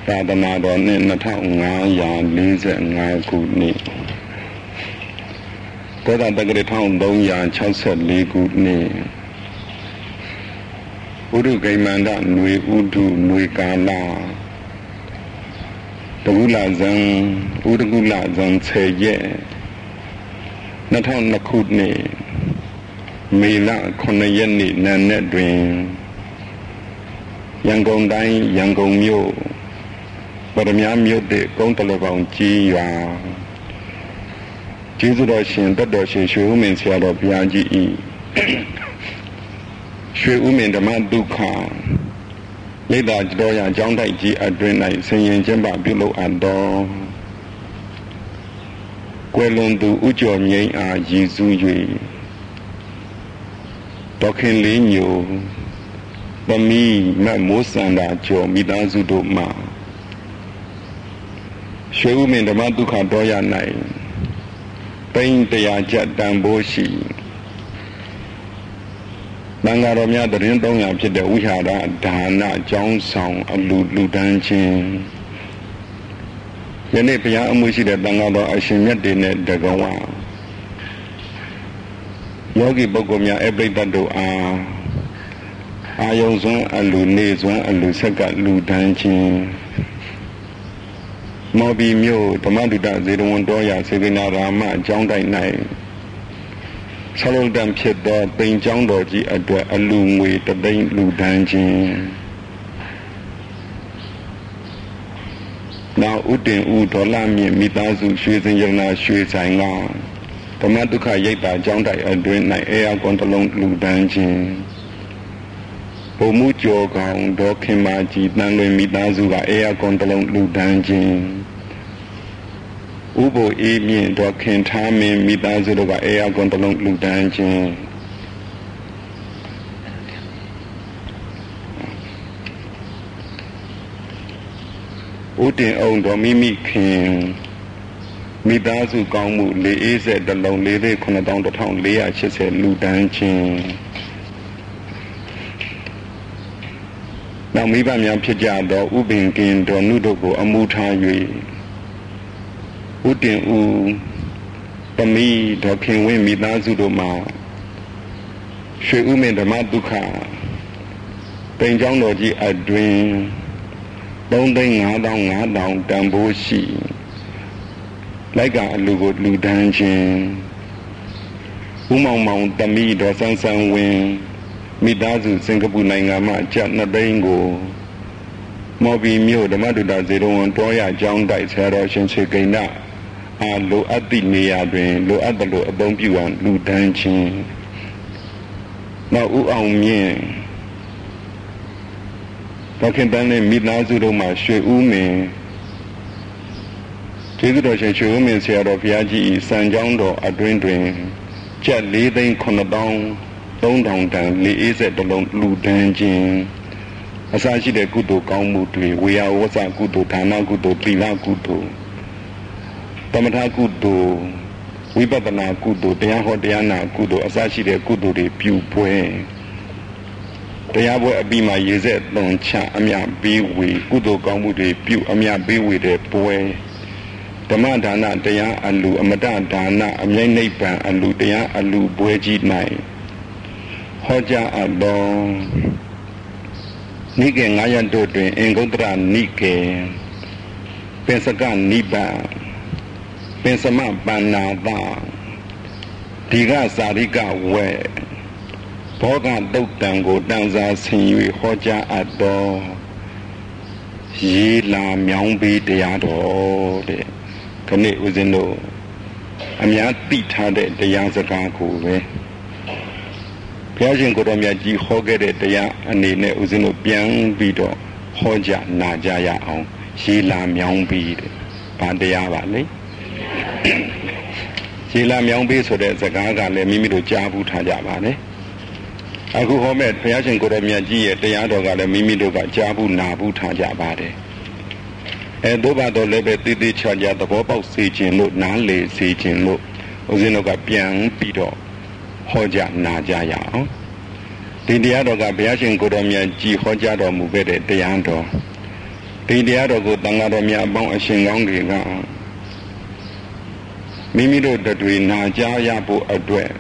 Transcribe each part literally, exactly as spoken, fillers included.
သာသနာတော်နှစ်နှစ်ထောင်ငါးရာလေးဆယ်ငါးခုနှစ်သောတာတက္ကရာတစ်ထောင်သုံးရာခြောက်ဆယ်လေးခုနှစ်ဥဒုဂိမန္တຫນွေဥဒုຫນွေကာလတကုလဇံဥဒကုလဇံဆယ်ရက်နှစ်ထောင်နှစ်ခုနှစ်မေလခုနှစ်ရက်နေ့နံနက်တွင်ရန်ကုန်တိုင်းရန်ကုန်မြို့ပရမမြို့တဲ့ကုန်းတလပောင်ကြီးရွာကျေးဇူးတော်ရှင်တတ်တော်ရှင်ရွှေဦးမင်းဆရာတော်ဘုရားကြီးဤရွှေဦးမင်းဓမ္မဒုက္ခလက်သာတော်ရာကျောင်းတိုက်ကြီးအတွင်၌ဆင်ရင်ကျင်းပပြုလုပ်အပ်တော်ကွယ်လွန်သူဥကျော်ငိမ့်အားရည်စူး၍ဒေါခင်လေးညိုသမီးမတ်မိုးစန္ဒာကျော်မိသားစုတို့မှရွှေဦးမင်းဓမ္မဒုက္ခတော်ရ၌ပိန်းတရားကျတန်ဖိုးရှိသံဃာတော်များတရင်သုံးရာဖြစ်တဲ့ဝိဟာရဒါနကျောင်းဆောင်အလူလူတန်းချင်းယနေ့ဘုရားအမှုရှိတဲ့သံဃာတော်အရှင်မြတ်တွေနဲ့တကဝယောဂီပုဂ္ဂိုလ်များအပိဋကတို့အားအာယုံစွမ်းအလူနေစွမ်းအလူဆက်ကလူတန်းချင်းမော်ဘီမြို့ဓမ္မဒုတဇေရဝန်တော်ရာစေကနာရာမအကြောင်းတိုင်း၌ဆောလုံးတန်ဖြစ်သောပိန်ကျောင်းတော်ကြီးအတွက်အလူငွေတသိန်းလူတန်းချင်းနောက်ဥတင်ဥဒေါ်လာမြင့်မိသားစုရွှေစင်ရနာရွှေဆိုင်ကဓမ္မဒုက္ခရိပ်သာကျောင်းတိုက်အတွင်း၌အေယာကွန်တလုံးလူတန်းချင်းဘုံမှုကျော်ကောင်ဒေါခင်မာကြီးတန်လွင်မိသားစုကအေယာကွန်တလုံးလူတန်းချင်းဥပုအေးမြင့်ဒေါခင်ထားမင်းမိသားစုတို့ကအေယာကွန်တလုံးလူတန်းချင်းဥတင်အောင်တော်မိမိခင်မိသားစုကောင်းမှုလေးအေးဆက်တလုံးလေးလေးခုနှစ်တောင်းတစ်ထောင်လေးရာရှစ်ဆယ်လူတန်းချင်းနောက်မိဘများဖြစ်ကြသောဥပင်ကင်တော်နုတို့ကိုအမှုထား၍ဥတင်ဥသမီးဒေါခင်ဝင်းမိသားစုတို့မှာရွှေဥမင်းဓမ္မဒုက္ခပိန်ကျောင်းတော်ကြီးအတွင်သုံးသိန်းငါးတောင်းငါးတောင်းတန်ဖိုးရှိလိုက်ကအလူကိုလူတန်းချင်းဥမောင်မောင်သမီးဒေါ်ဆန်းဆန်းဝင်းမိသားစုစင်ကာပူနိုင်ငံမှကျပ်နှစ်သိန်းကိုမော်ဘီမြို့ဓမ္မဒုတဇေရဝန်တော်ရကျောင်းတိုက်ဆရာတော်ရှင်စေကိဏအားလိုအပ်သည့်နေရာတွင်လိုအပ်သလိုအသုံးပြုရန်လူတန်းချင်းနောက်ဦးအောင်မြင့်ဒေါခင်တန်းနဲ့မိသားစုတို့မှရွှေဦးမင်းကျေးဇူးတော်ရှင်ရွှေဦးမင်းဆရာတော်ဘုရားကြီးစံကျောင်းတော်အတွင်းတွင်ကျပ်လေးသိန်းခုနှစ်သောင်းသုံးထောင်တန်လေးအေးဆက်တလုံးလူတန်းချင်းအစရှိတဲ့ကုသိုလ်ကောင်းမှုတွေဝေယဝဆကုသိုလ်ဒါနကုသိုလ်သီလကုသိုလ်သမထကုသိုလ်ဝိပဿနာကုသိုလ်တရားဟောတရားနာကုသိုလ်အစရှိတဲ့ကုသိုလ်တွေပြုပွဲတရားပွဲအပြီးမှာရေဆက်သွန်ချအမြပေးဝေကုသိုလ်ကောင်းမှုတွေပြုအမြပေးဝေတဲ့ပွဲဓမ္မဒါနတရားအလူအမတဒါနအမြိတ်နိဗ္ဗာန်အလူတရားအလူပွဲကြီး၌ဟောကြားအပ်သောနိကေငါးရတို့တွင်အင်္ဂုတ္တရနိကေပင်စကနိဗ္ဗာန်ပင်စမပန္နာသဒီကစာရိကဝဲဘောဂတုတ်တံကိုတန်စာဆင်၍ဟောကြားအပ်သောရေလာမြောင်းပေးတရားတော်တဲ့ခဏဦးဇင်းတို့အများသိထားတဲ့တရားစကားကိုပဲဘုရားရှင်ကိုတော်မြတ်ကြီးဟောခဲ့တဲ့တရားအနေနဲ့ဦးဇင်းတို့ပြန်ပြီးတော့ဟောကြနာကြရအောင်ရေလာမြောင်းပြီးတဲ့ဘာတရားပါလဲရေလာမြောင်းပြီးဆိုတဲ့စကားကလည်းမိမိတို့ကြားဘူးထားကြပါလေအခုဟောမဲ့ဘုရားရှင်ကိုတော်မြတ်ကြီးရဲ့တရားတော်ကလည်းမိမိတို့ကကြားဘူးနာဘူးထားကြပါတယ်အဲတို့ဘာတော့လည်းပဲတည်တည်ချာချာသဘောပေါက်စေခြင်းလို့နားလေစေခြင်းလို့ဦးဇင်းတို့ကပြန်ပြီးတော့ဟောကြားနာကြရအောင်ဒီတရားတော်ကဘုရားရှင်ကိုယ်တော်မြတ်ကြီးဟောကြားတော်မူခဲ့တဲ့တရားတော်ဒီတရားတော်ကိုတန်ဃာတော်များအပေါင်းအရှင်ကောင်းတွေကမိမိတို့တွေနာကြားရဖို့အတွက်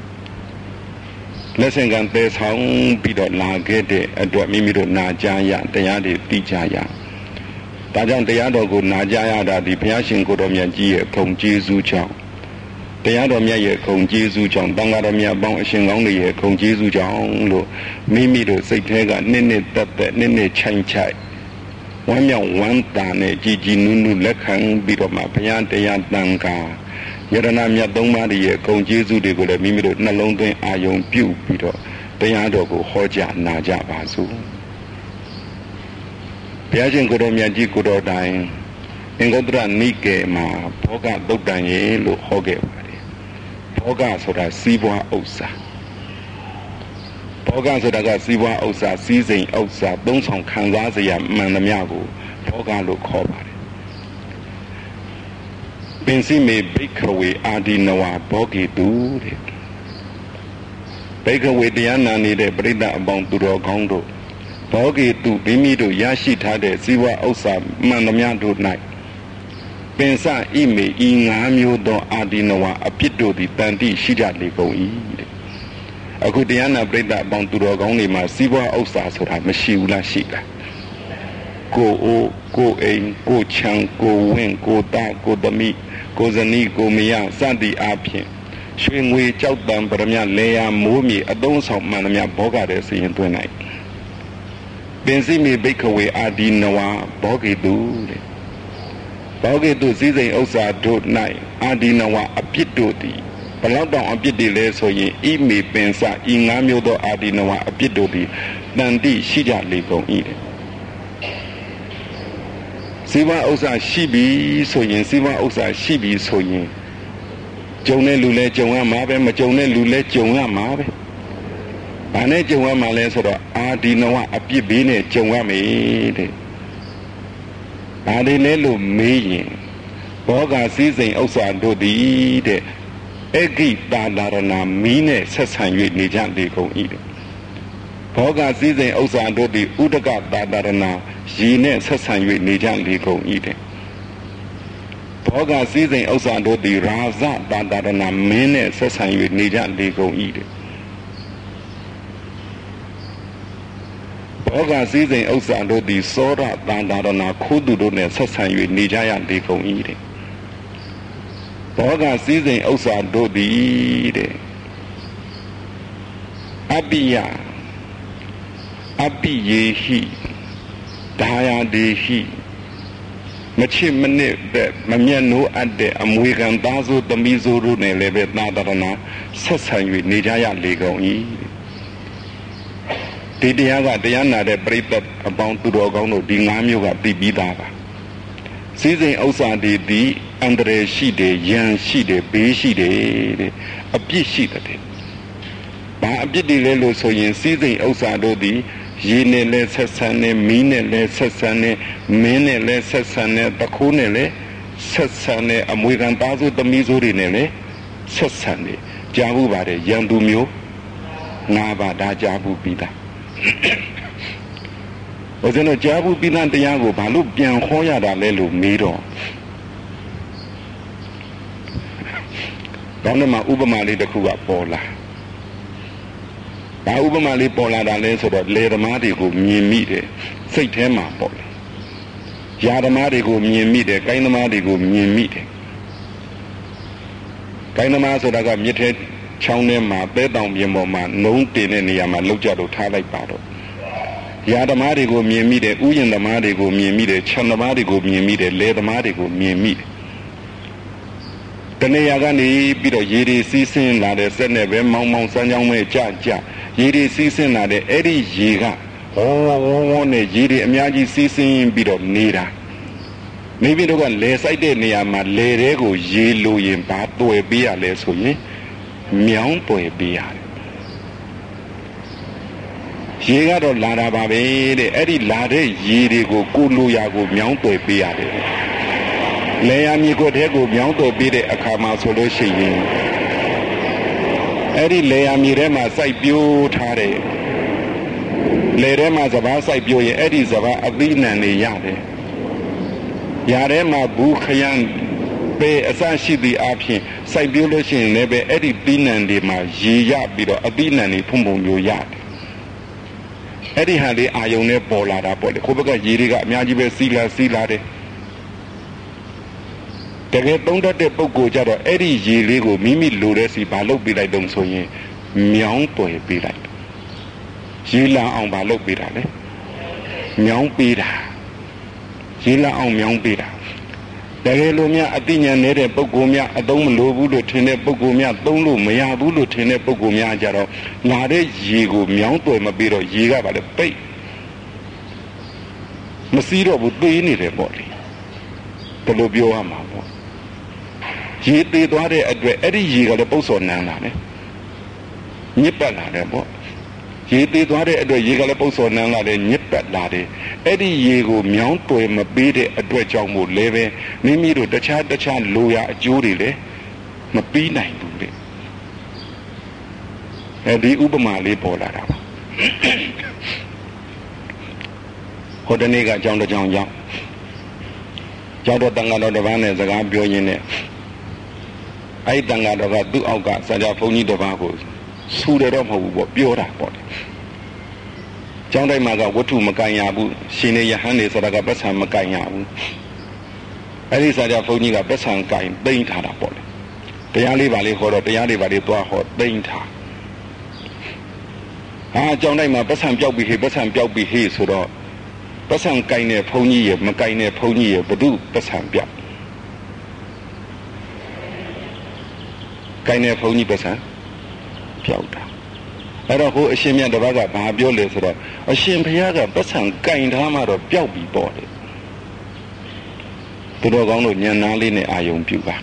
လက်ဆင့်ကမ်းသဲဆောင်ပြီးတော့လာခဲ့တဲ့အတွက်မိမိတို့နာကြားရတရားတွေသိကြရဒါကြောင့်တရားတော်ကိုနာကြားရတာဒီဘုရားရှင်ကိုယ်တော်မြတ်ကြီးရဲ့ဂုဏ်ကျေးဇူးကြောင့်တရားတော်မြတ်ရဲ့ဂုဏ်ကျေးဇူးကြောင့်တန်ဃာတော်မြတ်အပေါင်းအရှင်ကောင်းတွေရဲ့ဂုဏ်ကျေးဇူးကြောင့်လို့မိမိတို့စိတ်ထဲကနှစ်နှစ်သက်သက်နှစ်နှစ်ချိုင်ချိုင်ဝမ်းမြောက်ဝမ်းသာနဲ့ကြည်ကြည်နူးနူးလက်ခံပြီးတော့မှဘုရားတရားတန်ခါယရဏမြတ်သုံးပါးရဲ့ဂုဏ်ကျေးဇူးတွေကိုလည်းမိမိတို့နှလုံးသွင်းအာယုံပြုပြီးတော့တရားတော်ကိုဟောကြားနာကြပါစို့ဘုရားရှင်ကိုယ်တော်မြတ်ကြီးကိုယ်တော်တိုင်အင်္ဂုတ္တရနိကေမှာဘောဂသုတ်တန်ရေလို့ဟောခဲ့ပါတယ်ဘောဂဆိုတာစီးပွားဥစ္စာဘောဂဆိုတာကစီးပွားဥစ္စာစီးစိမ်ဥစ္စာသုံးဆောင်ခံစားစရာမှန်သမျှကိုဘောဂလို့ခေါ်ပါတယ်ပင်စီမေဘိခဝေအာဒီနဝဘောဂေတုတဲ့ဘိခဝေတရားနာနေတဲ့ပရိသတ်အပေါင်းသူတော်ကောင်းတို့ဘောဂေတုမိမိတို့ရရှိထားတဲ့စီးပွားဥစ္စာမှန်သမျှတို့၌ပင်စဣမေဤငါးမျိုးသောအာဒီနဝအပြစ်တို့သည်တန်တိရှိကြလေကုန်၏တဲ့အခုတရားနာပရိသတ်အပေါင်းသူတော်ကောင်းတွေမှာစီးပွားဥစ္စာဆိုတာမရှိဘူးလားရှိလားကိုအိုကိုအိမ်ကိုချံကိုဝင်းကိုသားကိုသမီးကိုဇနီးကိုမယားစသည်အားဖြင့်ရွှေငွေကြောက်တံပရမလေယာမိုးမြေအသုံးဆောင်မှန်သမျှဘောဂတဲ့စီရင်သွင်းလိုက်ပင်စီမေဘိခဝေအာဒီနဝဘောဂေတုတဲ့ဘောဂေတုစည်းစိမ်ဥစ္စာတို့၌အာဒီနဝအပြစ်တို့သည်ဘလောက်တောင်အပြစ်တွေလဲဆိုရင်ဣမေပင်စဤငါးမျိုးသောအာဒီနဝအပြစ်တို့သည်တန်တိရှိကြလေကုန်၏တဲ့စီဝဥစ္စာရှိပြီဆိုရင်စီဝဥစ္စာရှိပြီဆိုရင်ကြုံတဲ့လူလဲကြုံရမှာပဲမကြုံတဲ့လူလဲကြုံရမှာပဲဘာနဲ့ကြုံရမှာလဲဆိုတော့အာဒီနဝအပြစ်ဘေးနဲ့ကြုံရမယ်တဲ့ဘာတွေလဲလို့မေးရင်ဘောဂစည်းစိမ်ဥစ္စာတို့သည်တဲ့အဂိတာလာရဏမီးနဲ့ဆက်ဆံ၍နေကြလေကုန်၏တဲ့ဘောဂစည်းစိမ်ဥစ္စာတို့သည်ဥဒကတာတာရဏရေနဲ့ဆက်ဆံ၍နေကြလေကုန်၏တဲ့ဘောဂစည်းစိမ်ဥစ္စာတို့သည်ရာဇတာတာရဏမင်းနဲ့ဆက်ဆံ၍နေကြလေကုန်၏တဲ့ဘောဂစည်းစိမ်ဥစ္စာတို့သည်စောရတာတာရဏခိုးသူတို့နဲ့ဆက်ဆံ၍နေကြရလေကုန်၏တဲ့ဘောဂစည်းစိမ်ဥစ္စာတို့သည်တဲ့အပိယအပိယေဟိဒါယာဒေဟိမချစ်မနစ်တဲ့မမျက်နှိုးအပ်တဲ့အမွေခံသားစုသမီးစုတို့နဲ့လည်းပဲသာသနာဆက်ဆံ၍နေကြရလေကုန်၏ဒီတရားကတရားနာတဲ့ပရိသတ်အပေါင်းသူတော်ကောင်းတို့ဒီငါးမျိုးကသိပြီးသားပါစည်းစိမ်ဥစ္စာတွေဒီအန္တရာယ်ရှိတယ်ရန်ရှိတယ်ဘေးရှိတယ်တဲ့အပြစ်ရှိတယ်ဘာအပြစ်တွေလဲလို့ဆိုရင်စည်းစိမ်ဥစ္စာတို့ဒီရေနဲ့လဲဆက်ဆံနေမီးနဲ့လဲဆက်ဆံနေမင်းနဲ့လဲဆက်ဆံနေတခိုးနဲ့လဲဆက်ဆံနေအမွေခံသားစုသမီးစုတွေနဲ့လဲဆက်ဆံနေကြားဘူးပါတယ်ရန်သူမျိုးငါးပါးဒါကြားဘူးပြီးသားဘုရားတို့ကြားဘူးပြီးသားတရားကိုဘာလို့ပြန်ဟောရတာလဲလို့မေးတော့ကောင်းတယ်မှာဥပမာလေးတစ်ခုကပေါ်လာဘာဥပမာလေးပေါ်လာတာလဲဆိုတော့လေသမားတွေကိုမြင်မိတယ်စိတ်ထဲမှာပေါ့လေယာသမားတွေကိုမြင်မိတယ်ကိုင်းသမားတွေကိုမြင်မိတယ်ကိုင်းသမားဆိုတာကမြစ်ထဲချောင်းထဲမှာပဲတောင်ပြင်ပေါ်မှာနှုံးတင်တဲ့နေရာမှာလောက်ကြတော့ထားလိုက်ပါတော့ယာသမားတွေကိုမြင်မိတယ်ဥယျာဉ်သမားတွေကိုမြင်မိတယ်ခြံသမားတွေကိုမြင်မိတယ်လေသမားတွေကိုမြင်မိတယ်တနေရာကနေပြီးတော့ရေတွေစီးဆင်းလာတဲ့စက်နဲ့ပဲမောင်းမောင်းစမ်းကြောင်းမဲ့ကြကြရေတွေစီးဆင်းလာတဲ့အဲ့ဒီရေကဝေါဝေါဝေါနဲ့ရေတွေအများကြီးစီးဆင်းပြီးတော့နေတာမိမိတို့ကလဲဆိုင်တဲ့နေရာမှာလဲတဲ့ကိုရေလိုရင်ဘာတွေ့ပေးရလဲဆိုရင်မြောင်းတွေ့ပေးရတယ်ရေကတော့လာတာပါပဲတဲ့အဲ့ဒီလာတဲ့ရေတွေကိုကိုလိုရာကိုမြောင်းတွေ့ပေးရတယ်လေယာမြေကိုတဲကိုမြောင်းတွေ့ပေးတဲ့အခါမှာဆိုလို့ရှိရင်အဲ့ဒီလေယာမြေထဲမှာစိုက်ပျိုးထားတဲ့လေထဲမှာစဘာစိုက်ပျိုးရင်အဲ့ဒီစဘာအသီးနှံတွေရတယ်ရာထဲမှာဘူးခရမ်းပဲအစရှိသည့်အပြင်စိုက်ပျိုးလို့ရှိရင်လည်းပဲအဲ့ဒီသီးနှံတွေမှာရေရပြီးတော့အသီးနှံတွေဖုံဖုံမျိုးရတယ်အဲ့ဒီဟာလေးအာယုံနဲ့ပေါ်လာတာပေါ့လေခိုးဘက်ကရေတွေကအများကြီးပဲစီးလာစီးလာတယ်တကယ်သုံးတတ်တဲ့ပုဂ္ဂိုလ်ကြတော့အဲ့ဒီရေလေးကိုမိမိလိုတဲ့စီဘာလုပ်ပေးလိုက်တော့ဆိုရင်မြောင်းပွယ်ပေးလိုက်ရေလာအောင်ဘာလုပ်ပေးတာလဲမြောင်းပေးတာရေလာအောင်မြောင်းပေးတာတကယ်လို့များအသိဉာဏ်နေတဲ့ပုဂ္ဂိုလ်များအသုံးမလိုဘူးလို့ထင်တဲ့ပုဂ္ဂိုလ်များသုံးလို့မရဘူးလို့ထင်တဲ့ပုဂ္ဂိုလ်များကြတော့လာတဲ့ရေကိုမြောင်းပွယ်မပေးတော့ရေကဘာလဲပိတ်မစီးတော့ဘူးသေးနေတယ်ပေါ့လေဘယ်လိုပြောရမှာပေါ့ရေသေးသွားတဲ့အတွက်အဲ့ဒီရေကလည်းပုတ်စော်နန်းလာတယ်ညစ်ပတ်လာတယ်ပေါ့ရေသေးသွားတဲ့အတွက်ရေကလည်းပုတ်စော်နန်းလာတယ်ညစ်ပတ်လာတယ်အဲ့ဒီရေကိုမြောင်းတွယ်မပေးတဲ့အတွက်ကြောင့်မို့လဲပဲမိမိတို့တခြားတခြားလိုရာအကျိုးတွေလည်းမပြီးနိုင်ဘူးလေအဲဒီဥပမာလေးပေါ်လာတာပါဟိုတနေ့ကအကြောင်းတစ်ကြောင်းကြောင့်ကျောင်းတော်တန်ခါတော်တစ်ပါးနဲ့စကားပြောရင်းနဲ့အဲ့ဒီတန်ခါတော်ကသူ့အောက်ကဆရာဘုန်းကြီးတစ်ပါးကိုဆူတယ်တော့မဟုတ်ဘူးပေါ့ပြောတာပေါ့ကျောင်းတိုင်းမှာကဝတ္ထုမကင်ရဘူးရှင်နေယဟန်နေဆိုတာကပတ်စံမကင်ရဘူးအဲ့ဒီဆရာဘုန်းကြီးကပတ်စံကင်သိမ့်ထားတာပေါ့လေတရားလေးပါလေးဟောတော့တရားလေးပါလေးသွားဟောသိမ့်ထားဟာကျောင်းတိုင်းမှာပတ်စံပြောက်ပြီးဟေ့ပတ်စံပြောက်ပြီးဟေ့ဆိုတော့ပတ်စံကင်တဲ့ဘုန်းကြီးရမကင်တဲ့ဘုန်းကြီးရဘု து ပတ်စံပြောက်ကင်တဲ့ဘုန်းကြီးပတ်စံပြောက်တာအဲ့တော့ဟိုအရှင်မြတ်တစ်ပါးကဘာပြောလဲဆိုတော့အရှင်ဘုရားကပတ်စံကင်ထားမှတော့ပျောက်ပြီပေါ့လေသူတော်ကောင်းတို့ဉာဏ်နာလေးနဲ့အာယုံပြုပါ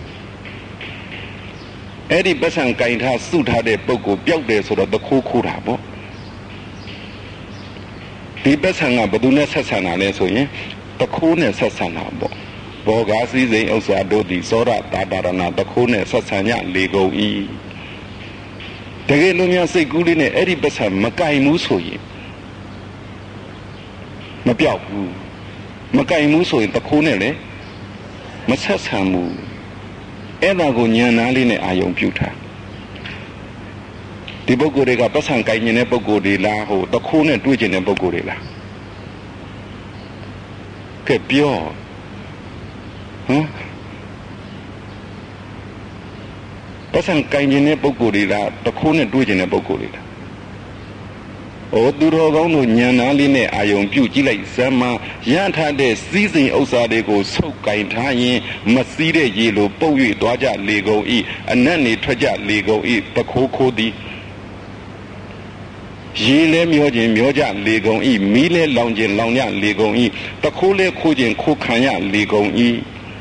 အဲ့ဒီပတ်စံကင်ထားစုထားတဲ့ပုဂ္ဂိုလ်ပျောက်တယ်ဆိုတော့တခိုးခိုးတာပေါ့ဒီပတ်စံကဘယ်သူနဲ့ဆက်ဆံတာလဲဆိုရင်တခိုးနဲ့ဆက်ဆံတာပေါ့ဘောဂါစည်းစိမ်ဥစ္စာတို့သည်သောရတာတာရဏတခိုးနဲ့ဆက်ဆံညလေကုန်၏တကယ်လို့များစိတ်ကူးလေးနဲ့အဲ့ဒီပတ်စံမကင်ဘူးဆိုရင်မပြောက်ဘူးမကင်ဘူးဆိုရင်တခိုးနဲ့လည်းမဆက်ဆံဘူးအဲ့ဒါကိုဉာဏ်နာလေးနဲ့အာယုံပြုထားဒီပုဂ္ဂိုလ်တွေကပတ်စံကင်နေတဲ့ပုဂ္ဂိုလ်တွေလားဟိုတခိုးနဲ့တွေ့ကျင်တဲ့ပုဂ္ဂိုလ်တွေလားကဲပြောဟမ်ပတ်စံကင်နေတဲ့ပုဂ္ဂိုလ်တွေလားတခိုးနဲ့တွေ့ကျင်တဲ့ပုဂ္ဂိုလ်တွေလားဩသူတော်ကောင်းတို့ဉာဏ်နာလေးနဲ့အာယုံပြုကြည့်လိုက်စမ်းမရထားတဲ့စည်းစိမ်ဥစ္စာတွေကိုဆုပ်ကင်ထားရင်မစည်းတဲ့ရေလိုပုတ်၍သွားကြလေကုန်၏အနတ်နေထွက်ကြလေကုန်၏တခိုးခိုးသည်ရေလဲမျောခြင်းမျောကြလေကုန်၏မီးလဲလောင်ခြင်းလောင်ကြလေကုန်၏တခိုးလဲခိုးခြင်းခိုးခံရလေကုန်၏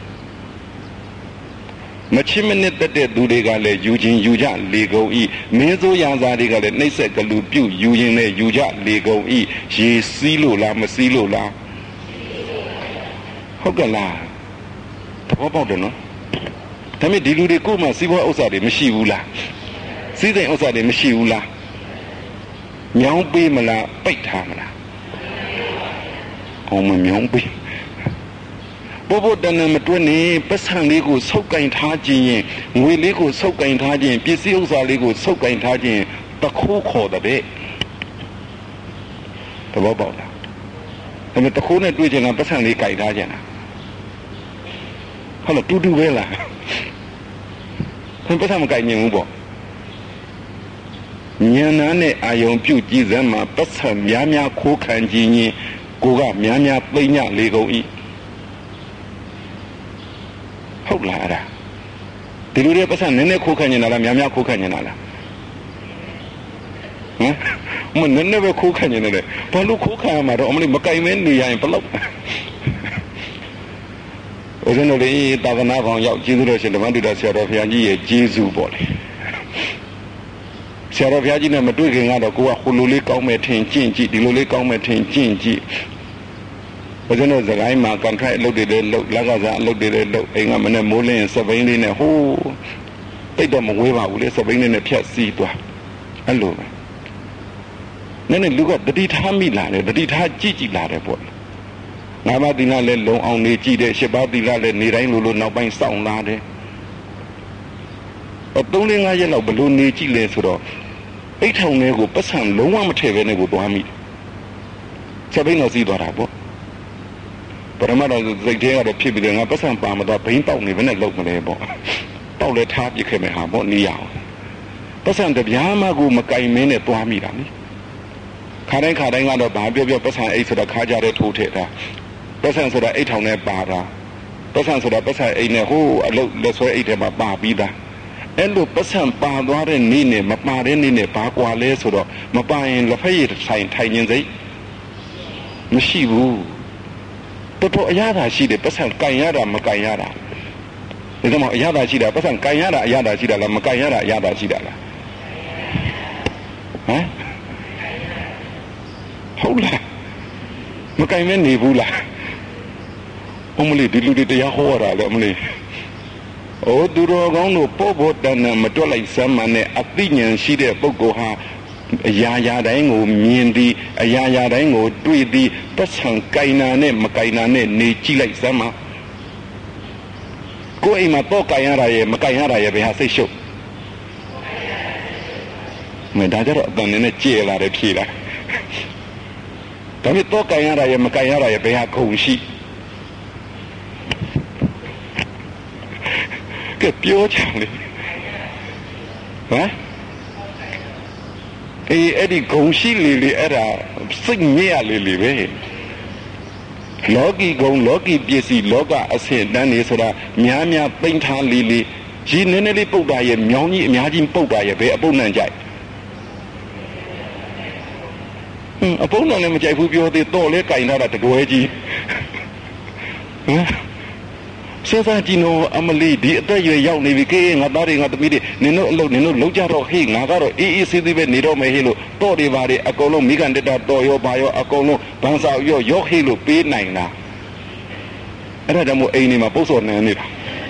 မချစ်မနစ်တတ်တဲ့သူတွေကလည်းယူခြင်းယူကြလေကုန်၏မင်းစိုးရာဇာတွေကလည်းနှိမ့်ဆက်ကလူပြုတ်ယူရင်လည်းယူကြလေကုန်၏ရေစီးလို့လားမစီးလို့လားဟုတ်ကလားသဘောပေါက်တယ်နော်ဒါပေမဲ့ဒီလူတွေကိုမှစီးပွားဥစ္စာတွေမရှိဘူးလားစီးစိမ်ဥစ္စာတွေမရှိဘူးလားညောင်းပေးမလားပိတ်ထားမလားအောင်မညောင်းပေးဘဘတဏမတွင်းနေပတ်စံလေးကိုဆုပ်ကင်ထားခြင်းရင်ငွေလေးကိုဆုပ်ကင်ထားခြင်းပစ္စည်းဥစ္စာလေးကိုဆုပ်ကင်ထားခြင်းတခိုးခေါ်တဲ့သဘောပေါက်လားဒါပေမဲ့တခိုးနဲ့တွေ့ခြင်းကပတ်စံလေးကင်ထားခြင်းလားဟုတ်လားတူတူပဲလားပတ်စံမကင်ခြင်းဘူးပေါ့ဉာဏ်နာနဲ့အာယုံပြုကြည်စမ်းမှာပတ်စံများများခိုးခံခြင်းရင်ကိုကများများသိမ့်ညလေကုန်၏ဟုတ်လားအဲ့ဒါဒီလိုတွေပတ်စံနည်းနည်းခိုးခံနေတာလားများများခိုးခံနေတာလားဟမ်မနည်းနည်းပဲခိုးခံနေတယ်ဘာလို့ခိုးခံရမှာတော့အမလေးမကင်မဲနေရရင်ဘလို့ဦးဇင်းတို့လေးသာသနာ့ကောင်ရောက်ကျေးဇူးတော်ရှင်ဓမ္မတုဒ္ဒဆရာတော်ဘုရားကြီးရဲ့ကျေးဇူးပေါ့လေဆရာတော်ဘုရားကြီးနဲ့မတွေ့ခင်ကတော့ကိုကဟိုလိုလေးကောင်းမဲ့ထင်ကျင့်ကြည့်ဒီလိုလေးကောင်းမဲ့ထင်ကျင့်ကြည့်ဘုရားတို့စကိုင်းမှာကန်ထိုက်အလုပ်တွေလည်းလုပ်လက်ကစားအလုပ်တွေလည်းလုပ်အိမ်ကမနဲ့မိုးလင်းစပိန်လေးနဲ့ဟိုးတိတ်တော့မဝေးပါဘူးလေစပိန်လေးနဲ့ဖြတ်စီးသွားအဲ့လိုပဲနည်းနည်းလူကတတိထားမိလာတယ်တတိထားကြည့်ကြည့်လာတယ်ပေါ့ငါးပါးသီလလည်းလုံအောင်နေကြည့်တယ်ရှစ်ပါးသီလလည်းနေတိုင်းလိုလိုနောက်ပိုင်းစောင့်လာတယ်အသုံးလေးငါးရက်လောက်ဘလို့နေကြည့်လဲဆိုတော့အိတ်ထောင်ထဲကိုပတ်စံလုံးဝမထည့်ပဲနဲ့ကိုသွားမိတယ်ချက်ဘိန်းတော့စီးသွားတာပေါ့ပရမတ်တော်စိတ်ထဲကတော့ဖြစ်ပြီးတယ်ငါပတ်စံပါမတော့ဘိန်းပေါက်နေဘယ်နဲ့လောက်မလဲပေါ့ပေါက်လဲထားပြခဲ့မယ်ဟာပေါ့နေရအောင်ပတ်စံတပြားမှကိုမကင်မင်းနဲ့သွားမိတာနိခါတိုင်းခါတိုင်းကတော့ဘာပြောပြောပတ်စံအိတ်ဆိုတာခါကြတဲ့ထိုးထည့်တာပတ်စံဆိုတာအိတ်ထောင်ထဲပါတာပတ်စံဆိုတာပတ်စံအိတ်နဲ့ဟိုးအလုတ်လက်ဆွဲအိတ်ထဲမှာပါပြီးသားအဲ့လိုပတ်စံပါသွားတဲ့နေ့နဲ့မပါတဲ့နေ့နဲ့ဘာကွာလဲဆိုတော့မပါရင်လက်ဖက်ရည်ဆိုင်ထိုင်ခြင်းစိတ်မရှိဘူးတော်တော်အရသာရှိတယ်ပတ်စံကင်ရတာမကင်ရတာဒီတော့အရသာရှိတာပတ်စံကင်ရတာအရသာရှိတာလားမကင်ရတာအရသာရှိတာလားဟမ်ဟုတ်လားမကင်မဲနေဘူးလားအမလေးဒီလူတွေတရားဟောရတာလေအမလေးအိုသူတော်ကောင်းတို့ပို့ဖို့တန်တန်မတွက်လိုက်စမ်းမှနဲ့အသိဉာဏ်ရှိတဲ့ပုဂ္ဂိုလ်ဟာအရာရာတိုင်းကိုမြင်သည်အရာရာတိုင်းကိုတွေ့သည်ပတ်စံကိုင်နာနဲ့မကိုင်နာနဲ့နေကြည့်လိုက်စမ်းမှကိုယ်အိမ်မှာတော့ကိုင်ရတာရဲ့မကိုင်ရတာရဲ့ဘယ်ဟာစိတ်ရှုပ်မင်းဒါကြတော့အတန်နဲ့ကြည်လာတယ်ဖြေလားဒါပေမဲ့တော့ကိုင်ရတာရဲ့မကိုင်ရတာရဲ့ဘယ်ဟာခုံရှိကဲပြောချင်လေဟမ်အေးအဲ့ဒီဂုံရှိလေလေအဲ့ဒါစိတ်မြဲရလေလေပဲလောကီဂုံလောကီပစ္စည်းလောကအဆင့်တန်းနေဆိုတာများများပိန်ထားလေလေရည်နည်းနည်းလေးပုတ်တာရဲ့မြောင်းကြီးအများကြီးပုတ်တာရဲ့ဘယ်အပုတ်နှံကြိုက်ဟင်းအပုတ်နှံလည်းမကြိုက်ဘူးပြောသေးတော့လဲကင်ထားတာတကွဲကြီးဟမ်စေစားကြည့်နော်အမလီဒီအသက်ရွယ်ရောက်နေပြီကဲငါသားတွေငါသမီးတွေနင်တို့အလုပ်နင်တို့လုပ်ကြတော့ဟေးငါကတော့အေးအေးဆေးဆေးပဲနေတော့မယ်ဟေးလို့တော့တွေပါတွေအကုန်လုံးမိကန်တက်တာတော်ရောပါရောအကုန်လုံးဗန်းစာရောရောဟေးလို့ပေးနိုင်တာအဲ့ဒါကြောင့်မို့အိမ်နေမှာပုတ်စော်နေနေတာ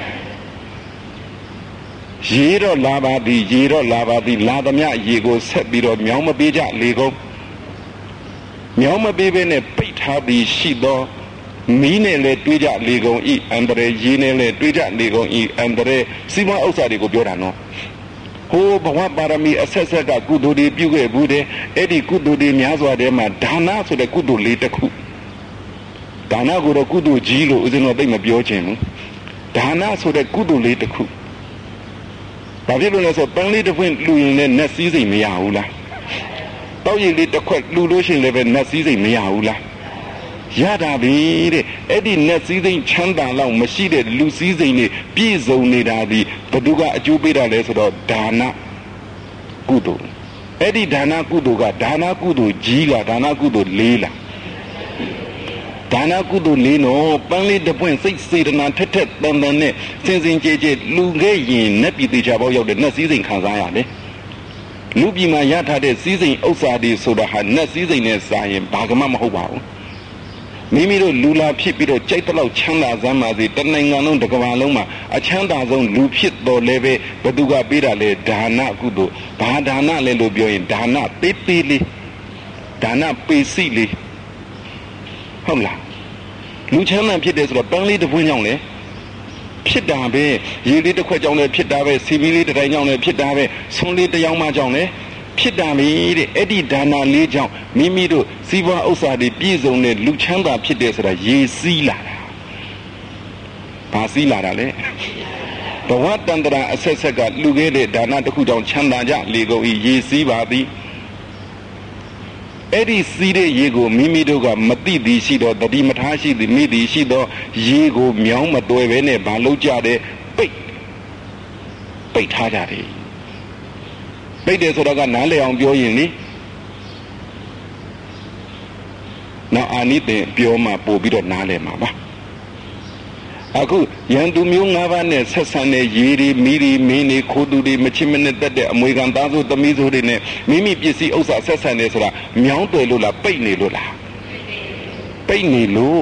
ရေတော့လာပါသည်ရေတော့လာပါသည်လာသမျှရေကိုဆက်ပြီးတော့မြောင်းမပေးကြလေကုန်မြောင်းမပေးဘဲနဲ့ပိတ်ထားပြီးရှိတော့မီးနဲ့လည်းတွေးကြလေကုန်ဤအန္တရာယ်ရေနဲ့လည်းတွေးကြလေကုန်ဤအန္တရာယ်စီမံဥစ္စာတွေကိုပြောတာနော်ဟိုဘဝပါရမီအဆက်ဆက်ကကုသိုလ်တွေပြုခဲ့ဘူးတဲ့အဲ့ဒီကုသိုလ်တွေများစွာထဲမှာဒါနဆိုတဲ့ကုသိုလ်လေးတစ်ခုဒါနကိုတော့ကုသိုလ်ကြီးလို့ဦးဇင်းတော်သိမပြောချင်ဘူးဒါနဆိုတဲ့ကုသိုလ်လေးတစ်ခုဘာဖြစ်လို့လဲဆိုပန်းလေးတစ်ဖွင့်လူရင်လည်းနတ်စည်းစိမ်မရဘူးလားတောက်ရည်လေးတစ်ခွက်လူလို့ရှိရင်လည်းပဲနတ်စည်းစိမ်မရဘူးလားရတာပြီတဲ့အဲ့ဒီနတ်စည်းစိမ်ချမ်းသာလောက်မရှိတဲ့လူစည်းစိမ်တွေပြည့်စုံနေတာဒီဘသူကအကျိုးပေးတာလဲဆိုတော့ဒါနကုသိုလ်အဲ့ဒီဒါနကုသိုလ်ကဒါနကုသိုလ်ကြီးလားဒါနကုသိုလ်လေးလားဒါနကုသိုလ်လေးနော်ပန်းလေးတစ်ပွင့်စိတ်စေတနာထက်ထက်တန်တန်နဲ့စင်စင်ကြဲကြဲလူခဲ့ရင်နတ်ပြည်သေးချာပေါက်ရောက်တဲ့နတ်စည်းစိမ်ခံစားရတယ်လူပြည်မှာရထားတဲ့စည်းစိမ်ဥစ္စာတွေဆိုတာဟာနတ်စည်းစိမ်နဲ့စာရင်ဘာကမှမဟုတ်ပါဘူးမိမိတို့လူလာဖြစ်ပြီးတော့ကြိုက်တဲ့လောက်ချမ်းသာစမ်းပါစေတနိုင်ငံလုံးတစ်ကမ္ဘာလုံးမှာအချမ်းသာဆုံးလူဖြစ်တော်လဲပဲဘသူကပေးတာလဲဒါနကုသိုလ်ဘာဒါနလဲလို့ပြောရင်ဒါနပေးပေးလေးဒါနပေးစီလေးဟုတ်လားလူချမ်းသာဖြစ်တယ်ဆိုတော့ပန်းလေးတစ်ပွင့်ကြောင့်လေဖြစ်တာပဲရေလေးတစ်ခွက်ကြောင့်လည်းဖြစ်တာပဲစီမီလေးတစ်တိုင်းကြောင့်လည်းဖြစ်တာပဲဆွန်းလေးတစ်ယောက်မှကြောင့်လည်းဖြစ်တာပြီတဲ့အဲ့ဒီဒါနလေးကြောင့်မိမိတို့စီးပွားဥစ္စာတွေပြည့်စုံတဲ့လူချမ်းသာဖြစ်တယ်ဆိုတာရေစီးလာတာဘာစီးလာတာလဲဘဝတန္တရာအဆက်ဆက်ကလူခဲ့တဲ့ဒါနတစ်ခုကြောင့်ချမ်းသာကြလေကုန်ဤရေစီးပါသည်အဲ့ဒီစီးတဲ့ရေကိုမိမိတို့ကမသိသည်ရှိတော့တတိမထားရှိသည်မိသည်ရှိတော့ရေကိုမြောင်းမတွယ်ပဲနဲ့ဘာလုပ်ကြတယ်ပိတ်ပိတ်ထားကြတယ်ပိတ်တယ်ဆိုတော့ကနားလည်အောင်ပြောရင်လေနောက်အာနိသင်ပြောမှပို့ပြီးတော့နားလည်မှာပါအခုရန်သူမျိုး၅ပါးနဲ့ဆက်ဆံတဲ့ရေတွေမီးတွေမင်းတွေခိုးသူတွေမချစ်မနစ်တတ်တဲ့အမွေခံသားစုသမီးစုတွေနဲ့မိမိပစ္စည်းဥစ္စာဆက်ဆံနေဆိုတာမြောင်းတယ်လို့လားပိတ်နေလို့လားပိတ်နေလို့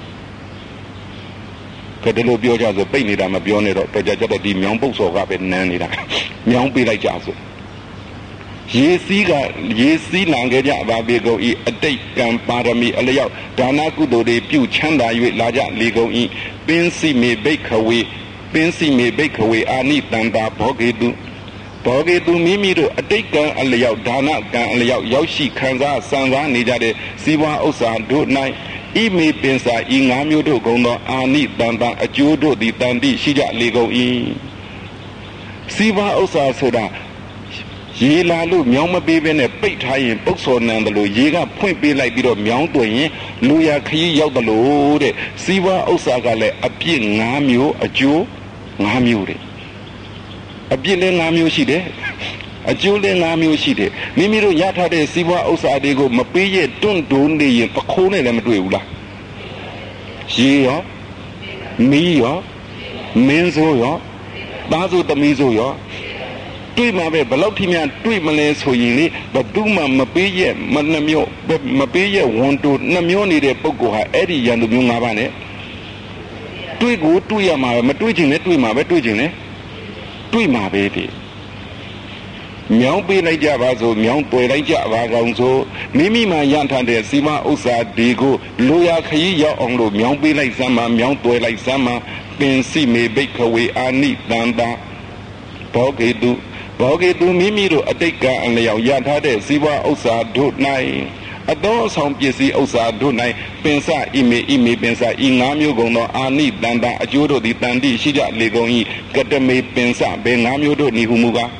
ကဲဒီလိုပြောကြဆိုပိတ်နေတာမပြောနဲ့တော့တော်ကြကြတော့ဒီမြောင်းပုတ်စော်ကပဲနန်းနေတာမြောင်းပေးလိုက်ကြဆိုရေစီးကရေစီးလံခဲ့ကြပါပေကုန်ဤအတိတ်ကံပါရမီအလျောက်ဒါနကုသိုလ်တွေပြုချမ်းသာ၍လာကြလေကုန်ဤပင်စီမေဘိခဝေပင်စီမေဘိခဝေအာနိတန္တာဘောဂေတုဘောဂေတုမိမိတို့အတိတ်ကံအလျောက်ဒါနကံအလျောက်ရောက်ရှိခံစားစံစားနေကြတဲ့စီးပွားဥစ္စာတို့၌ဤမေပင်စာဤငါးမျိုးတို့ကုန်သောအာနိတန္တာအကျိုးတို့သည်တန်တိရှိကြလေကုန်၏စီးပွားဥစ္စာဆိုတာရေလာလို့မြောင်းမပေးဘဲနဲ့ပိတ်ထားရင်ပုတ်စော်နံတယ်လို့ရေကဖွင့်ပေးလိုက်ပြီးတော့မြောင်းသွင်းရင်လူရခရီးရောက်တယ်လို့တဲ့စီးပွားဥစ္စာကလည်းအပြစ်၅မျိုးအကျိုး၅မျိုးတဲ့အပြစ်လည်း၅မျိုးရှိတယ်အကျိုးလည်း၅မျိုးရှိတယ်မိမိတို့ရထားတဲ့စီးပွားဥစ္စာတွေကိုမပေးရတွန့်ဒိုးနေရင်ပခိုးနဲ့လည်းမတွေ့ဘူးလားရေရောမီးရောမင်းစိုးရောသားစိုးသမီးစိုးရောတွေ့မှာပဲဘလောက်ထိများတွေ့မလဲဆိုရင်လေဘသူမှမပေးရမနှမျိုးမပေးရဝန်တိုနှမျိုးနေတဲ့ပုဂ္ဂိုလ်ဟာအဲ့ဒီရန်သူမျိုး၅ပါးနဲ့တွေ့ကိုတွေ့ရမှာပဲမတွေ့ချင်လည်းတွေ့မှာပဲတွေ့ချင်လည်းတွေ့မှာပဲဒီမြောင်းပေးလိုက်ကြပါဆိုမြောင်းတွေ့လိုက်ကြပါကောင်ဆိုမိမိမှရန်ထတဲ့စီမဥစ္စာဒီကိုလိုရာခရီးရောက်အောင်လို့မြောင်းပေးလိုက်စမ်းမှာမြောင်းတွေ့လိုက်စမ်းမှာပင်စီမေဘိခဝေအာနိတန္တာဘောဂေတုဘောဂေတုမိမိတို့အတိတ်ကံအလျောက်ရထားတဲ့စီးပွားဥစ္စာတို့၌အသောအဆောင်ပစ္စည်းဥစ္စာတို့၌ပင်စဣမေဣမေပင်စဤငါးမျိုးကုန်သောအာနိတန္တာအကျိုးတို့သည်တန်တိရှိကြလေကုန်၏ကတမေပင်စဘယ်ငါးမျိုးတို့နိဟုမူကား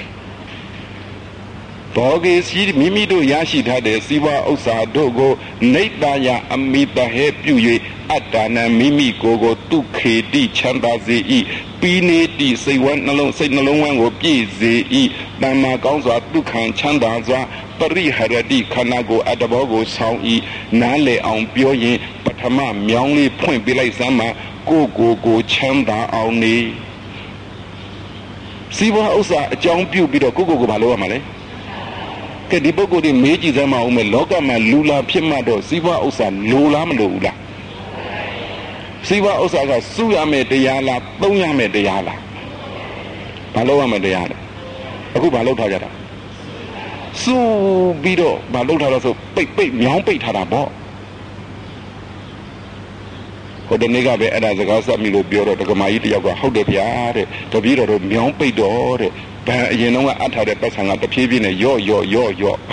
ဘောဂေစီမိမိတို့ရရှိထားတဲ့စီးပွားဥစ္စာတို့ကိုနိတ္တယအမိတဟေပြု၍အတ္တနာမိမိကိုယ်ကိုဒုက္ခေတိချမ်းသာစေ၏ပြီးနေတိစိတ်ဝမ်းနှလုံးစိတ်နှလုံးဝမ်းကိုပြည့်စေ၏တမ္မာကောင်းစွာဒုက္ခံချမ်းသာစွာပရိဟရတိခန္ဓာကိုယ်အတ္တဘောကိုဆောင်း၏နားလေအောင်ပြောရင်ပထမမြောင်းလေးဖွင့်ပြလိုက်စမ်းမှာကိုယ်ကိုယ်ကိုချမ်းသာအောင်နေစီးပွားဥစ္စာအကြောင်းပြုပြီးတော့ကိုယ်ကိုယ်ကိုမလုပ်ရမှာလေကဲဒီပုဂ္ဂိုလ်တွေမေးကြည့်စမ်းမအောင်မယ်လောကမှာလူလာဖြစ်မှတော့စီးပွားဥစ္စာလိုလားမလိုဘူးလားစီးပွားဥစ္စာကစုရမယ်တရားလားသုံးရမယ်တရားလားဘာလို့ရမယ်တရားလဲအခုဘာလို့ထားကြတာစုပြီးတော့ဘာလို့ထားတော့ဆိုပိတ်ပိတ်မြောင်းပိတ်ထားတာပေါ့ဟိုတနေ့ကပဲအဲ့ဒါစကားဆက်မိလို့ပြောတော့ဒကမာကြီးတယောက်ကဟုတ်တယ်ဗျာတဲ့တပည့်တော်တို့မြောင်းပိတ်တော့တဲ့ဗန်အရင်တော့ကအပ်ထားတဲ့ပတ်ဆံကတဖြည်းဖြည်းနဲ့ရော့ရော့ရော့ရော့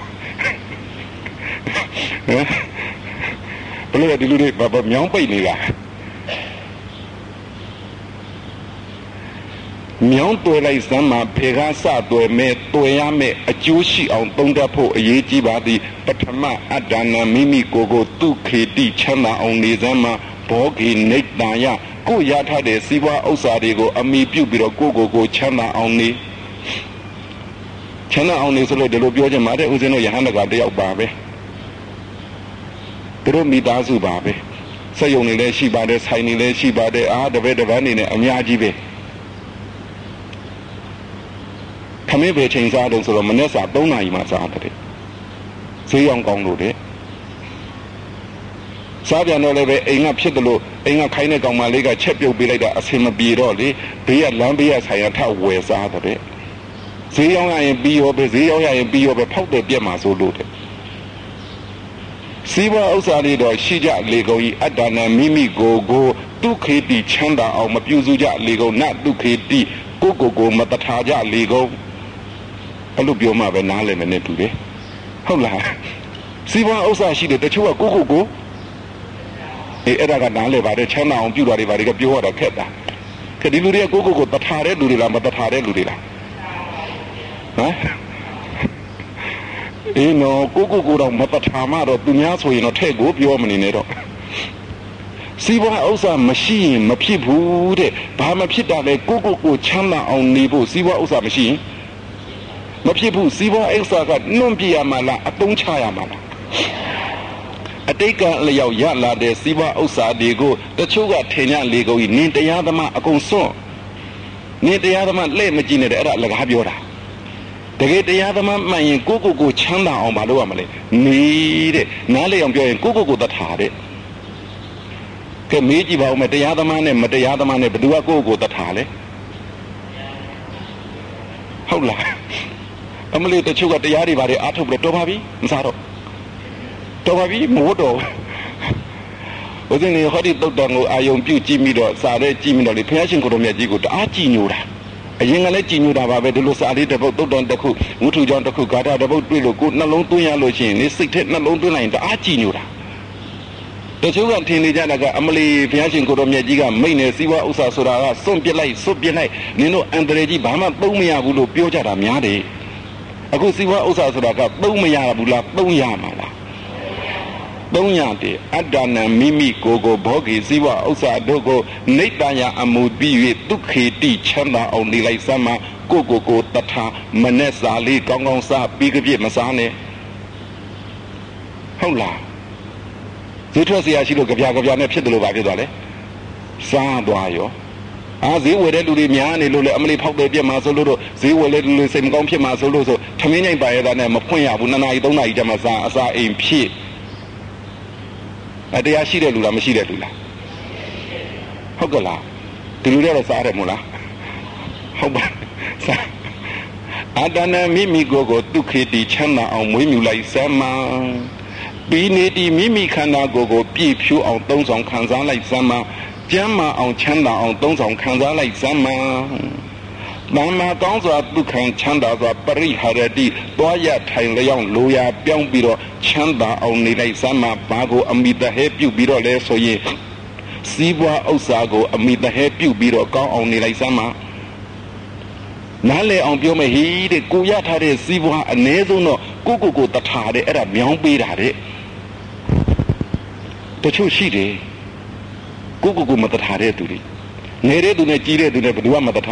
ဟမ်ဘယ်လိုလဲဒီလူတွေဘာမြောင်းပိတ်နေလားမြောင်းတွေ့လိုက်စမ်းမှာဖေကားစတွေ့မဲ့တွေ့ရမဲ့အကျိုးရှိအောင်သုံးတတ်ဖို့အရေးကြီးပါသည်ပထမအတ္တနာမိမိကိုယ်ကိုဒုက္ခေတိချမ်းသာအောင်နေစမ်းမှာဘောဂိနိတ္တယကိုရထားတဲ့စီးပွားဥစ္စာတွေကိုအမိပြုပြီးတော့ကိုယ့်ကိုယ်ကိုချမ်းသာအောင်နေချမ်းသာအောင်နေဆိုလို့ဒီလိုပြောချင်ပါတယ်ဦးဇင်းတို့ယဟန်တကတယောက်ပါပဲသူတို့မိသားစုပါပဲစက်ယုံနေလည်းရှိပါတယ်ဆိုင်နေလည်းရှိပါတယ်အားတပည့်တပန်းနေနဲ့အများကြီးပဲခမင်းပဲချိန်စားတော့ဆိုတော့မနေ့စာ၃နာရီမှစားတယ်ဈေးရောင်းကောင်းလို့တဲ့စားပြန်တော့လည်းပဲအိမ်ကဖြစ်တယ်လို့အိမ်ကခိုင်းတဲ့ကောင်မလေးကချက်ပြုတ်ပေးလိုက်တာအဆင်မပြေတော့လေဘေးကလမ်းဘေးကဆိုင်ရထဝယ်စားတဲ့ဈေးရောင်းရရင်ပြီးရောပဲဈေးရောင်းရရင်ပြီးရောပဲဖောက်တယ်ပြက်မှာဆိုလို့တဲ့စီးပွားဥစ္စာတွေတော့ရှိကြလေကုန်ဤအတ္တနာမိမိကိုယ်ကိုဒုက္ခေတိချမ်းသာအောင်မပြုစုကြလေကုန်နဒုက္ခေတိကိုကိုကိုမတထားကြလေကုန်အဲ့လိုပြောမှပဲနားလည်မယ်နဲ့တူတယ်ဟုတ်လားစီးပွားဥစ္စာရှိတယ်တချို့ကကိုကိုကိုအေးအဲ့ဒါကနားလည်ပါတယ်ချမ်းသာအောင်ပြုတာတွေပါတယ်ကပြောရတာခက်တာခက်ဒီလူတွေကကိုကိုကိုတထားတဲ့လူတွေလားမတထားတဲ့လူတွေလားဟမ်အေးနော်ကိုကိုကိုတော့မတထားမှတော့သူများဆိုရင်တော့ထဲ့ကိုပြောမနေနဲ့တော့စီးပွားဥစ္စာမရှိရင်မဖြစ်ဘူးတဲ့ဘာမဖြစ်တာလဲကိုကိုကိုချမ်းသာအောင်နေဖို့စီးပွားဥစ္စာမရှိရင်မဖြစ်ဘူးစီးပွားဥစ္စာကနှွန့်ပြရမှာလားအတုံးချရမှာလားအတိတ်ကအလျောက်ရလာတဲ့စီးပွားဥစ္စာတွေကိုတချို့ကထင်ကြလေကုန်နင်တရားသမားအကုန်စွန့်နင်တရားသမားလက်မကြည့်နဲ့တဲ့အဲ့ဒါအလကားပြောတာတကယ်တရားသမားမှန်ရင်ကိုကိုကိုချမ်းသာအောင်မလုပ်ရမလဲနေတဲ့နားလေအောင်ပြောရင်ကိုကိုကိုတထားတဲ့ကဲမေးကြည့်ပါဦးမယ်တရားသမားနဲ့မတရားသမားနဲ့ဘယ်သူကကိုကိုတထားလဲဟုတ်လားအမလေးတချို့ကတရားတွေပါတယ်အားထုတ်ပြီးတော့တော်ပါပြီမစားတော့တော်ပါပြီမိုးတော်ဘုရင်နေဟောဒီတုတ်တန်ကိုအာယုံပြုတ်ကြည့်ပြီးတော့စားတဲ့ကြည့်ပြီးတော့လေဘုရားရှင်ကိုတော်မြတ်ကြီးကိုတအားကြည်ညိုတာအရင်ကလည်းကြည်ညိုတာပါပဲဒီလိုစားလေးတစ်ပုတ်တုတ်တန်တစ်ခုဝုထုကြောင့်တစ်ခုဂါထာတစ်ပုတ်တွေ့လို့ကိုနှလုံးသွင်းရလို့ရှိရင်နေစိတ်ထဲနှလုံးသွင်းလိုက်ရင်တအားကြည်ညိုတာတချို့ကထင်နေကြတာကအမလီဘုရားရှင်ကိုတော်မြတ်ကြီးကမိတ်နေစီးပွားဥစ္စာဆိုတာကစွန့်ပစ်လိုက်စွန့်ပစ်လိုက်နင်တို့အန္တရာယ်ကြီးဘာမှသုံးမရဘူးလို့ပြောကြတာများတယ်အခုစီးပွားဥစ္စာဆိုတာကသုံးမရဘူးလားသုံးရမှာလားသုံးရတယ်အတ္တနံမိမိကိုယ်ကိုဘောဂီစီးပွားဥစ္စာတို့ကိုနိတ္တယအမှုပြီး၍ဒုက္ခေတိချမ်းသာအောင်နေလိုက်စမ်းမှာကိုကိုကိုတထာမနဲ့စာလေးကောင်းကောင်းစားပြီးကြပြည့်မစားနဲ့ဟုတ်လားဈေးထွက်เสียရှိလို့ကြပြကြပြနဲ့ဖြစ်တယ်လို့ပါဖြစ်သွားလဲစားသွားရောအာဈေးဝယ်တဲ့လူတွေများနေလို့လေအမလေးဖောက်တယ်ပြက်မှာဆိုလို့တော့ဈေးဝယ်တဲ့လူတွေစိတ်မကောင်းဖြစ်မှာဆိုလို့ဆိုထမင်းညိုင်ပါရတာနဲ့မဖွင့်ရဘူးနှစ်နာရီသုံးနာရီကျမှစားအစာအိမ်ဖြစ်အတရားရှိတဲ့လူလားမရှိတဲ့လူလားဟုတ်ကလားဒီလူတွေတော့စားရတယ်မို့လားဟုတ်ပါစားအတ္တနမိမိကိုယ်ကိုဒုက္ခေတိချမ်းသာအောင်မွေးမြူလိုက်စမ်းမှာပြီးနေဒီမိမိခန္ဓာကိုယ်ကိုပြည့်ဖြူအောင်သုံးဆောင်ခံစားလိုက်စမ်းမှာကျမ်းမာအောင်ချမ်းသာအောင်သုံးဆောင်ခံစားလိုက်စမ်းမှာမမကောင်းစွာဒုက္ခံချမ်းသာစွာပရိဟာရတိတွားရထိုင်လျောင်းလိုရာပြောင်းပြီးတော့ချမ်းသာအောင်နေလိုက်စမ်းမှာဘာကိုအမိတဟဲပြုတ်ပြီးတော့လဲဆိုရင်စီးပွားဥစ္စာကိုအမိတဟဲပြုတ်ပြီးတော့ကောင်းအောင်နေလိုက်စမ်းမှာနားလေအောင်ပြောမယ်ဟိတဲ့ကိုရထားတဲ့စီးပွားအ ਨੇ ဆုံးတော့ကိုကိုကိုတထာတဲ့အဲ့ဒါမြောင်းပေးတာတဲ့တချို့ရှိတယ်ကိုကိုကိုမတထာတဲ့သူတွေငယ်တဲ့သူနဲ့ကြီးတဲ့သူနဲ့ဘယ်သူမှမတထာ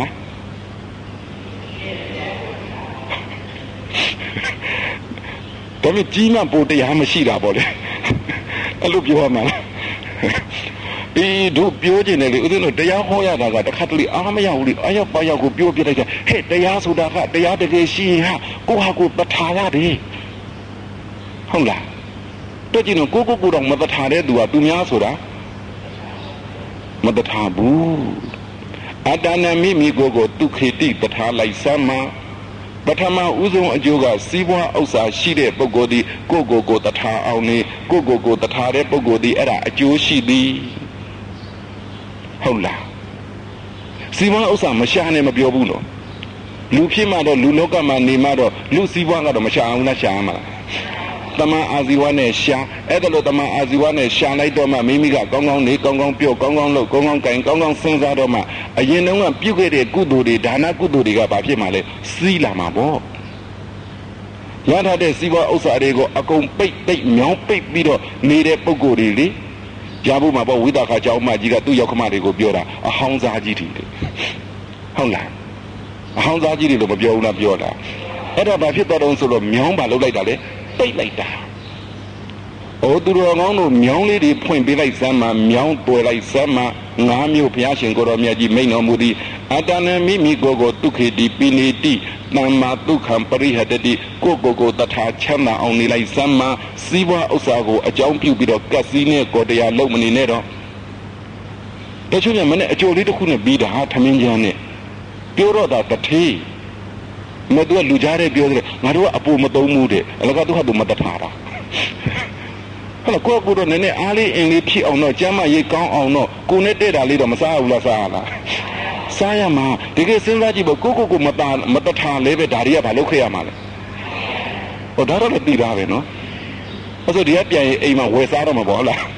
ဒါပေမဲ့ကြီးမှပိုတရားမရှိတာပေါ့လေအဲ့လိုပြောရမှာအေးတို့ပြောခြင်းတယ်လေဦးဇင်းတို့တရားဟောရတာကတခါတလေအားမရဘူးလေအရောက်ပါရောက်ကိုပြောပြလိုက်ကြဟဲ့တရားဆိုတာကတရားတကယ်ရှိရင်ဟာကိုဟာကိုတထာရတယ်ဟုတ်လားတို့ကြည့်တော့ကိုကိုကိုတော့မတထာတဲ့သူကသူများဆိုတာမတထာဘူးအတ္တနမိမိကိုကိုဒုက္ခေတိတထာလိုက်စမ်းမှာပထမဦးဆုံးအကျိုးကစီးပွားဥစ္စာရှိတဲ့ပုဂ္ဂိုလ်ဒီကိုကိုကိုတထာအောင်နေကိုကိုကိုတထာတဲ့ပုဂ္ဂိုလ်ဒီအဲ့ဒါအကျိုးရှိသည်ဟုတ်လားစီးပွားဥစ္စာမရှာနဲ့မပြောဘူးနော်လူဖြစ်မှတော့လူလောကမှာနေမှတော့လူစီးပွားကတော့မရှာအောင်လားရှာမှာတမန်အာဇီဝနဲ့ရှာအဲ့ဒါလို့တမန်အာဇီဝနဲ့ရှာလိုက်တော့မှမိမိကကောင်းကောင်းနေကောင်းကောင်းပြောကောင်းကောင်းလုပ်ကောင်းကောင်းကင်ကောင်းကောင်းစဉ်းစားတော့မှအရင်တုန်းကပြုတ်ခဲ့တဲ့ကုသိုလ်တွေဒါနကုသိုလ်တွေကဘာဖြစ်မှလဲစီးလာမှာပေါ့ရထားတဲ့စီးပွားဥစ္စာတွေကိုအကုန်ပိတ်ပိတ်မြောင်းပိတ်ပြီးတော့နေတဲ့ပုံကိုယ်တွေလေရဖို့မှာပေါ့ဝိသခါကျောင်းမကြီးကသူ့ရောက်ခမတွေကိုပြောတာအဟောင်းစားကြီးတွေဟုတ်လားအဟောင်းစားကြီးတွေလို့မပြောဘူးလားပြောတာအဲ့ဒါဘာဖြစ်တော့တုံးဆိုတော့မြောင်းပါလုပ်လိုက်တာလေပိတ်လိုက်တာ။အိုသူတော်ကောင်းတို့မြောင်းလေးတွေဖွင့်ပေးလိုက်စမ်းမှာမြောင်းတွယ်လိုက်စမ်းမှာငါးမျိုးဘုရားရှင်ကိုတော်မြတ်ကြီးမိန့်တော်မူသည်အတ္တနမိမိကိုကိုဒုက္ခေတိပိနေတိတမ္မာဒုက္ခံပရိဟတတိကိုကိုကိုတထာချမ်းသာအောင်နေလိုက်စမ်းမှာစီးပွားဥစ္စာကိုအကြောင်းပြုပြီးတော့ကတ်စည်းနဲ့ကိုတရားလုံးမနေနဲ့တော့တချို့ကမနဲ့အကျိုးလေးတစ်ခုနဲ့ပြီးတာဟာထမင်းကျန်းနဲ့ပြောတော့တာတထေးမတို့လူကြားတဲ့ပြောတယ်ငါတို့ကအပူမသုံးမှုတဲ့အလကသူဟာသူမတထာတာဟဲ့လားကိုကိုတော့နည်းနည်းအားလေးအင်းလေးဖြစ်အောင်တော့ကျမ်းမရေးကောင်းအောင်တော့ကိုနဲ့တဲ့တာလေးတော့မစားဘူးလားစားရလားစားရမှာတကယ်စဉ်းစားကြည့်ပေါ့ကိုကိုကိုမတာမတထာလဲပဲဒါတွေကဘာလုပ်ခဲ့ရမှာလဲဟောဒါတော့လည်းသိတာပဲနော်အဲ့ဆိုဒီကပြန်ရင်အိမ်မှာဝယ်စားတော့မှာပေါ့လား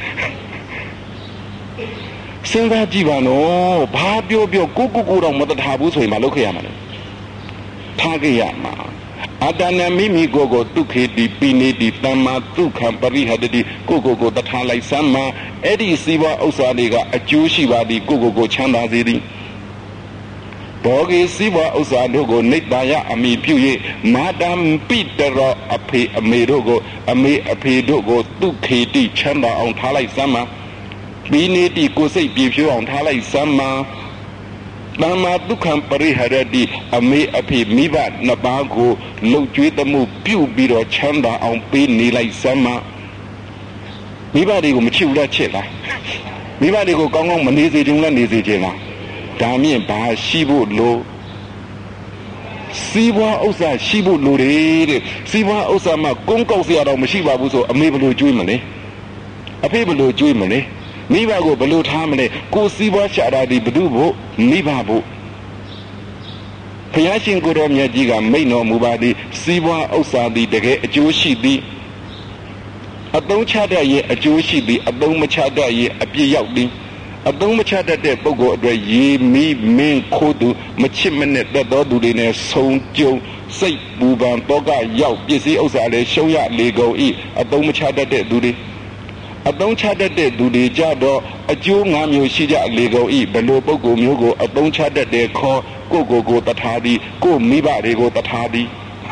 စဉ်းစားကြည့်ပါနော်ဘာပြောပြောကိုကိုကိုတော့မတထာဘူးဆိုရင်မလုပ်ခဲ့ရမှာလဲထားကြရမှာအတ္တနမိမိကိုကိုဒုက္ခေတိပိနေတိတမ္မာဒုက္ခံပရိဟတတိကိုကိုကိုတထာလိုက်စမ်းမှာအဲ့ဒီစီးပွားဥစ္စာတွေကအကျိုးရှိပါသည်ကိုကိုကိုချမ်းသာစေသည်ဘောဂီစီးပွားဥစ္စာတို့ကိုနိတ္တယအမိပြု၍မာတံပိတရောအဖေအမေတို့ကိုအမေအဖေတို့ကိုဒုက္ခေတိချမ်းသာအောင်ထားလိုက်စမ်းမှာပိနေတိကိုစိတ်ပြေဖြိုးအောင်ထားလိုက်စမ်းမှာတမ္မာဒုက္ခံပရိဟရတိအမေအဖေမိဘနှစ်ပါးကိုလှုပ်ကြွေးသမှုပြုပြီးတော့ချမ်းသာအောင်ပေးနေလိုက်စမ်းမမိဘတွေကိုမချစ်ဘူးလားချစ်လားမိဘတွေကိုကောင်းကောင်းမနေစေချင်လားနေစေချင်လားဒါမြင့်ဘာရှိဖို့လို့စီးပွားဥစ္စာရှိဖို့လိုတယ်တဲ့စီးပွားဥစ္စာမှာကုန်းကောက်စရာတော့မရှိပါဘူးဆိုအမေဘယ်လိုကြွေးမလဲအဖေဘယ်လိုကြွေးမလဲမိဘကိုဘယ်လိုထားမလဲကိုစီးပွားရှာတာဒီဘု து ဖို့မိဘဖို့ဘုရားရှင်ကိုတော်မြတ်ကြီးကမိန့်တော်မူပါသည်စီးပွားဥစ္စာသည်တကယ်အကျိုးရှိသည်အသုံးချတတ်ရဲ့အကျိုးရှိသည်အသုံးမချတတ်ရဲ့အပြစ်ရောက်သည်အသုံးမချတတ်တဲ့ပုဂ္ဂိုလ်အတွက်ရေမီမင်းခိုးသူမချစ်မနဲ့တတ်တော်သူတွေနဲ့ဆုံကြုံစိတ်ပူပန်တောကရောက်ပစ္စည်းဥစ္စာလည်းရှုံးရလေကုန်၏အသုံးမချတတ်တဲ့သူတွေအသုံးချတတ်တဲ့သူတွေကြတော့အကျိုးငါးမျိုးရှိကြလေကုန်၏ဘယ်လိုပုဂ္ဂိုလ်မျိုးကိုအသုံးချတတ်တဲ့ခေါ်ကိုကိုကိုတထားသည်ကိုမိဘတွေကိုတထားသည်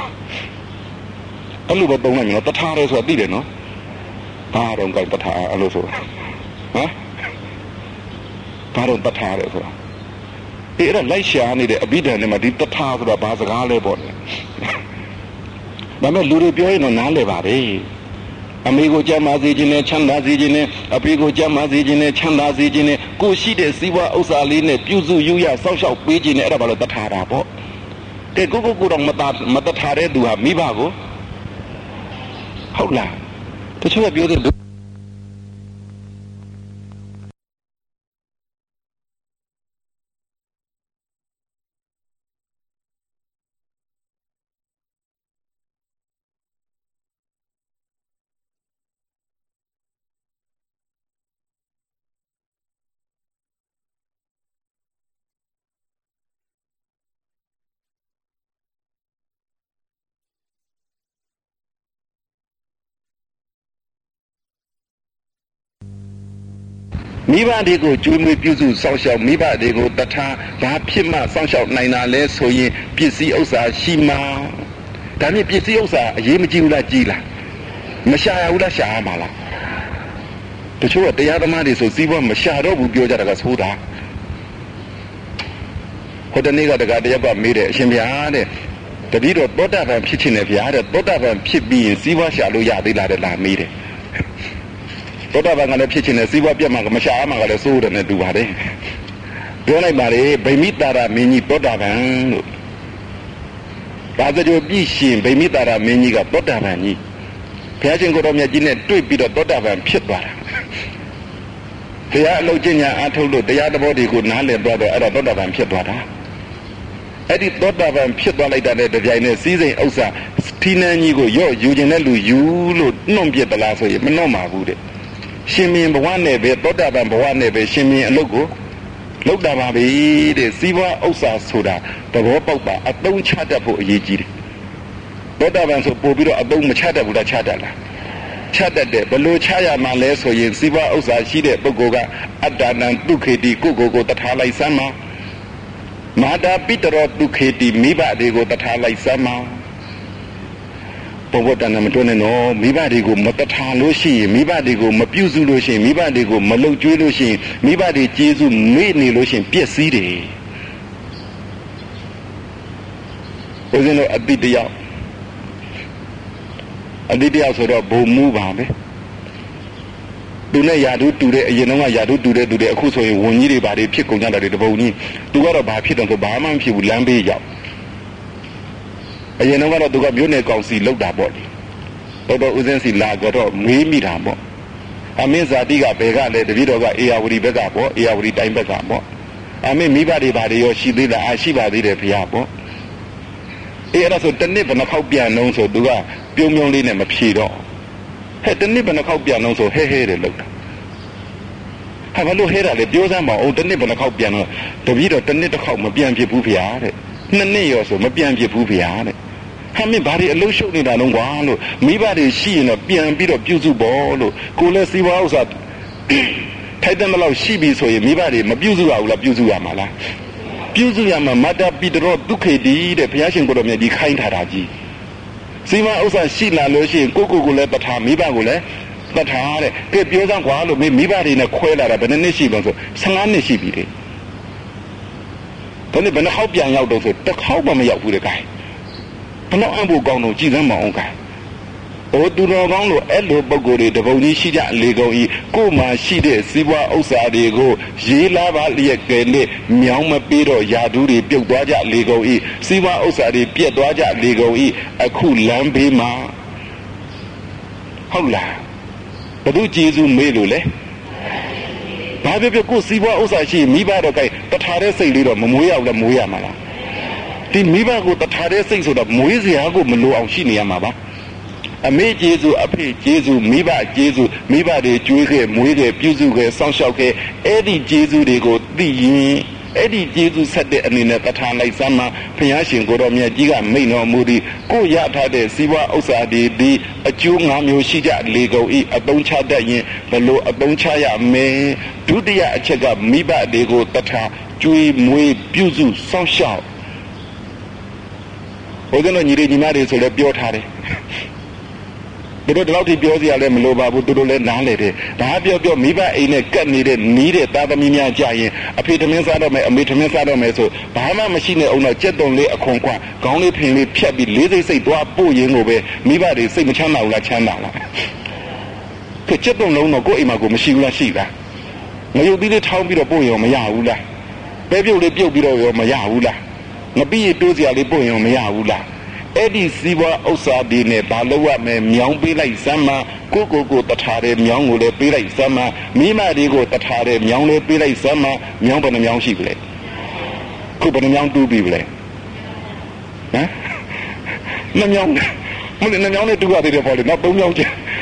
အဲ့လိုပဲသုံးလိုက်နော်တထားတယ်ဆိုတာသိတယ်နော်ဘာတော့ကတထားအဲ့လိုဆိုတာဟမ်ဘာတော့တထားတယ်ဆိုတာအဲ့ဒါလိုက်ရှာနေတဲ့အဘိဓမ္မာမှာဒီတထားဆိုတာဘာစကားလဲပေါ့လေဒါမဲ့လူတွေပြောရင်တော့နားလည်ပါတယ်အမေကိုကြမ်းမာစေခြင်းနဲ့ချမ်းသာစေခြင်းနဲ့အဖေကိုကြမ်းမာစေခြင်းနဲ့ချမ်းသာစေခြင်းနဲ့ကိုရှိတဲ့စီးပွားဥစ္စာလေးနဲ့ပြုစုယူရစောင့်ရှောက်ပေးခြင်းနဲ့အဲ့ဒါဘာလို့တထားတာပေါ့တဲ့ကိုကိုကိုတော့မတမတထားတဲ့သူဟာမိဘကိုဟုတ်လားတချို့ကပြောတဲ့မိဘတွေကိုကျွေးမွေးပြုစုစောင့်ရှောက်မိဘတွေကိုတထားဘာဖြစ်မှစောင့်ရှောက်နိုင်တာလဲဆိုရင်ပစ္စည်းဥစ္စာရှိမှဒါနဲ့ပစ္စည်းဥစ္စာအရေးမကြီးဘူးလားကြီးလားမရှာရဘူးလားရှာရမှာလားတချို့ကတရားသမားတွေဆိုစီးပွားမရှာတော့ဘူးပြောကြတာကသိုးတာဟိုတနေ့ကတကတရက်ပါမေးတယ်အရှင်ဗျာတဲ့တတိတော့သောတာပန်ဖြစ်ခြင်းနဲ့ဗျာတဲ့သောတာပန်ဖြစ်ပြီးရင်စီးပွားရှာလို့ရသေးလားတဲ့လာမေးတယ်သောတာပန်ကလည်းဖြစ်ခြင်းနဲ့စီးပွားပြတ်မှာကမရှားမှာကလည်းစိုးတယ်နဲ့တူပါတယ်ပြောလိုက်ပါလေဗိမိတာရမင်းကြီးသောတာပန်လို့ဒါကြိုပြည့်ရှင်ဗိမိတာရမင်းကြီးကသောတာပန်ကြီးဘုရားရှင်ကိုယ်တော်မြတ်ကြီးနဲ့တွေ့ပြီးတော့သောတာပန်ဖြစ်သွားတာတရားအလုပ်ကျင့်ညာအားထုတ်လို့တရားသဘောတွေကိုနားလည်သွားတော့အဲ့တော့သောတာပန်ဖြစ်သွားတာအဲ့ဒီသောတာပန်ဖြစ်သွားလိုက်တဲ့တပြိုင်နက်စီးစိမ်ဥစ္စာထီးနှန်းကြီးကိုရော့ယူခြင်းနဲ့လူယူလို့နှုတ်ပြစ်သလားဆိုရင်မနှုတ်ပါဘူးတဲ့ရှင်မင်းဘဝနဲ့ပဲသောတာပန်ဘဝနဲ့ပဲရှင်မင်းအလုပ်ကိုလုပ်တာပါပဲတဲ့စီးပွားဥစ္စာဆိုတာသဘောပေါက်တာအသုံးချတတ်ဖို့အရေးကြီးတယ်သောတာပန်ဆိုပို့ပြီးတော့အသုံးမချတတ်ဘူးလားချတတ်လားချတတ်တယ်ဘလို့ချရမှာလဲဆိုရင်စီးပွားဥစ္စာရှိတဲ့ပုဂ္ဂိုလ်ကအတ္တနံဒုက္ခေတိကိုကိုကိုတထားလိုက်စမ်းပါမာတာပိတရောဒုက္ခေတိမိဘတွေကိုတထားလိုက်စမ်းပါဘဝတဏ္ဍမတွန်းနဲ့နော်မိဘတွေကိုမတထားလို့ရှိရင်မိဘတွေကိုမပြုစုလို့ရှိရင်မိဘတွေကိုမလှုပ်ကြွေးလို့ရှိရင်မိဘတွေကျေးဇူးမေ့နေလို့ရှိရင်ပျက်စီးတယ်ဦးဇင်းတို့အတိတယောက်အတိတယောက်ဆိုတော့ဘုံမူပါပဲသူနဲ့ယာတုတူတဲ့အရင်တော့ကယာတုတူတဲ့သူတွေအခုဆိုရင်ဝန်ကြီးတွေဘာတွေဖြစ်ကုန်ကြတာတွေတပုံကြီးသူကတော့ဘာဖြစ်တယ်ဆိုဘာမှမဖြစ်ဘူးလမ်းဘေးရောက်အရင်တော့သူကမြို့နယ်ကောင်စီလောက်တာပေါ့လေတော်တော်ဦးစင်းစီလာကြတော့မေးမိတာပေါ့အမင်းဇာတိကဘယ်ကလဲတပည့်တော်ကအေယာဝတီဘက်ကပေါ့အေယာဝတီတိုင်းဘက်ကပေါ့အမင်းမိဘတွေဘာတွေရောရှိသေးလားအာရှိပါသေးတယ်ဖေဟာပေါ့အေးအဲ့ဒါဆိုတနစ်ဘယ်နှခေါက်ပြန်လုံးဆိုသူကပြုံးပြုံးလေးနဲ့မဖြေတော့ဟဲ့တနစ်ဘယ်နှခေါက်ပြန်လုံးဆိုဟဲဟဲတယ်လောက်တာဟာဘာလို့ဟဲတာလဲပြောစမ်းပါဦးတနစ်ဘယ်နှခေါက်ပြန်တော့တပည့်တော်တနစ်တစ်ခေါက်မပြန်ဖြစ်ဘူးဖေဟာတဲ့နှစ်နှစ်ရောဆိုမပြန်ဖြစ်ဘူးဖေဟာတဲ့ဟာမင်းဘာတွေအလုံးရှုပ်နေတာလုံးကွာလို့မိဘတွေရှိရင်တော့ပြန်ပြီးတော့ပြုစုဖို့လို့ကိုလည်းစီးပွားဥစ္စာထိုက်တဲ့လောက်ရှိပြီဆိုရင်မိဘတွေမပြုစုရဘူးလားပြုစုရမှာလားပြုစုရမှာမတ္တပိတရောဒုက္ခေတိတဲ့ဘုရားရှင်ကိုယ်တော်မြတ်ကြီးခိုင်းထားတာကြီးစီးပွားဥစ္စာရှိလာလို့ရှိရင်ကိုကိုကိုလည်းတထားမိဘကိုလည်းတထားတဲ့ကဲပြောစမ်းကွာလို့မိဘတွေနဲ့ခွဲလာတာဘယ်နှစ်နှစ်ရှိလို့ဆိုဆယ်ငါးနှစ်ရှိပြီတဲ့ဒါနဲ့ဘယ်နှခေါက်ပြန်ရောက်တော့ဆိုတစ်ခေါက်မှမရောက်ဘူးတဲ့ gain ဘယ်တော့အံ့ဖို့ကောင်းတော့ကြည်စမ်းမအောင် gain ဘဟိုသူတော်ကောင်းတို့အဲ့လိုပုံကိုယ်တွေတပုံကြီးရှိကြလေကုန်ဤကိုမှရှိတဲ့စီးပွားဥစ္စာတွေကိုရေးလာပါလျက်ကဲနဲ့မြောင်းမပေးတော့ယာဒူးတွေပြုတ်သွားကြလေကုန်ဤစီးပွားဥစ္စာတွေပြက်သွားကြလေကုန်ဤအခုလမ်းဘေးမှာဟုတ်လားဘုသူကျေးဇူးမေးလို့လေဘာဖြစ်ဖြစ်ကိုစီးပွားဥစ္စာရှိမိဘတော့ကဲတထာတဲ့စိတ်လေးတော့မမွေးရဘူးလားမွေးရမှာလားဒီမိဘကိုတထာတဲ့စိတ်ဆိုတော့မွေးစရာကိုမလိုအောင်ရှိနေရမှာပါအမေကျေးဇူးအဖေကျေးဇူးမိဘကျေးဇူးမိဘတွေကျွေးခဲ့မွေးခဲ့ပြုစုခဲ့စောင့်ရှောက်ခဲ့အဲ့ဒီကျေးဇူးတွေကိုသိရင်အဲ့ဒီကျေးဇူးဆက်တဲ့အနေနဲ့တထာလိုက်စမ်းမှာဘုရားရှင်ကိုတော်မြတ်ကြီးကမိန့်တော်မူသည်ကိုရထားတဲ့စီးပွားဥစ္စာတွေဒီအကျိုးငါးမျိုးရှိကြလေကုန်ဤအသုံးချတတ်ရင်ဘလို့အသုံးချရမယ်ဒုတိယအချက်ကမိဘတွေကိုတထာကျွေးမွေးပြုစုစောင့်ရှောက်ဘုရားတော်ညီလေးညီမတွေဆိုလည်းပြောထားတယ်သူတို့ဒီလောက်ထိပြောစရာလည်းမလိုပါဘူးသူတို့လည်းနားလေတယ်ဒါပြောပြောမိဘအိမ်နဲ့ကပ်နေတဲ့နီးတဲ့သားသမီးများကြရင်အဖေသမင်းစားတော့မယ်အမေသမင်းစားတော့မယ်ဆိုဘာမှမရှိနေအောင်တော့ကြက်တုံလေးအခွန်ခွန်းခေါင်းလေးဖင်လေးဖြတ်ပြီးလေးစိတ်စိတ်သွားပို့ရင်းကိုပဲမိဘတွေစိတ်မချမ်းသာဘူးလားချမ်းသာလားကကြက်တုံလုံးတော့ကိုယ့်အိမ်မှာကိုမရှိဘူးလားရှိလားငရုတ်သီးလေးထောင်းပြီးတော့ပို့ရောမရဘူးလားပဲပြုတ်လေးပြုတ်ပြီးတော့ရောမရဘူးလားငပိရတိုးစရာလေးပို့ရောမရဘူးလားအဲ့ဒီစီးပွားဥစ္စာတွေနဲ့ဘာလို့ရမယ်မြောင်းပေးလိုက်စမ်းမကိုကိုကိုတထာတဲ့မြောင်းကိုလည်းပေးလိုက်စမ်းမမိမတွေကိုတထာတဲ့မြောင်းလည်းပေးလိုက်စမ်းမမြောင်းဘယ်နှမြောင်းရှိပြီလဲခုဘယ်နှမြောင်းတူးပြီလဲဟမ်နှမြောင်းမလို့နှမြောင်းနဲ့တူးရသေးတယ်ပေါ့လေနောက်သုံးမြောင်းကျ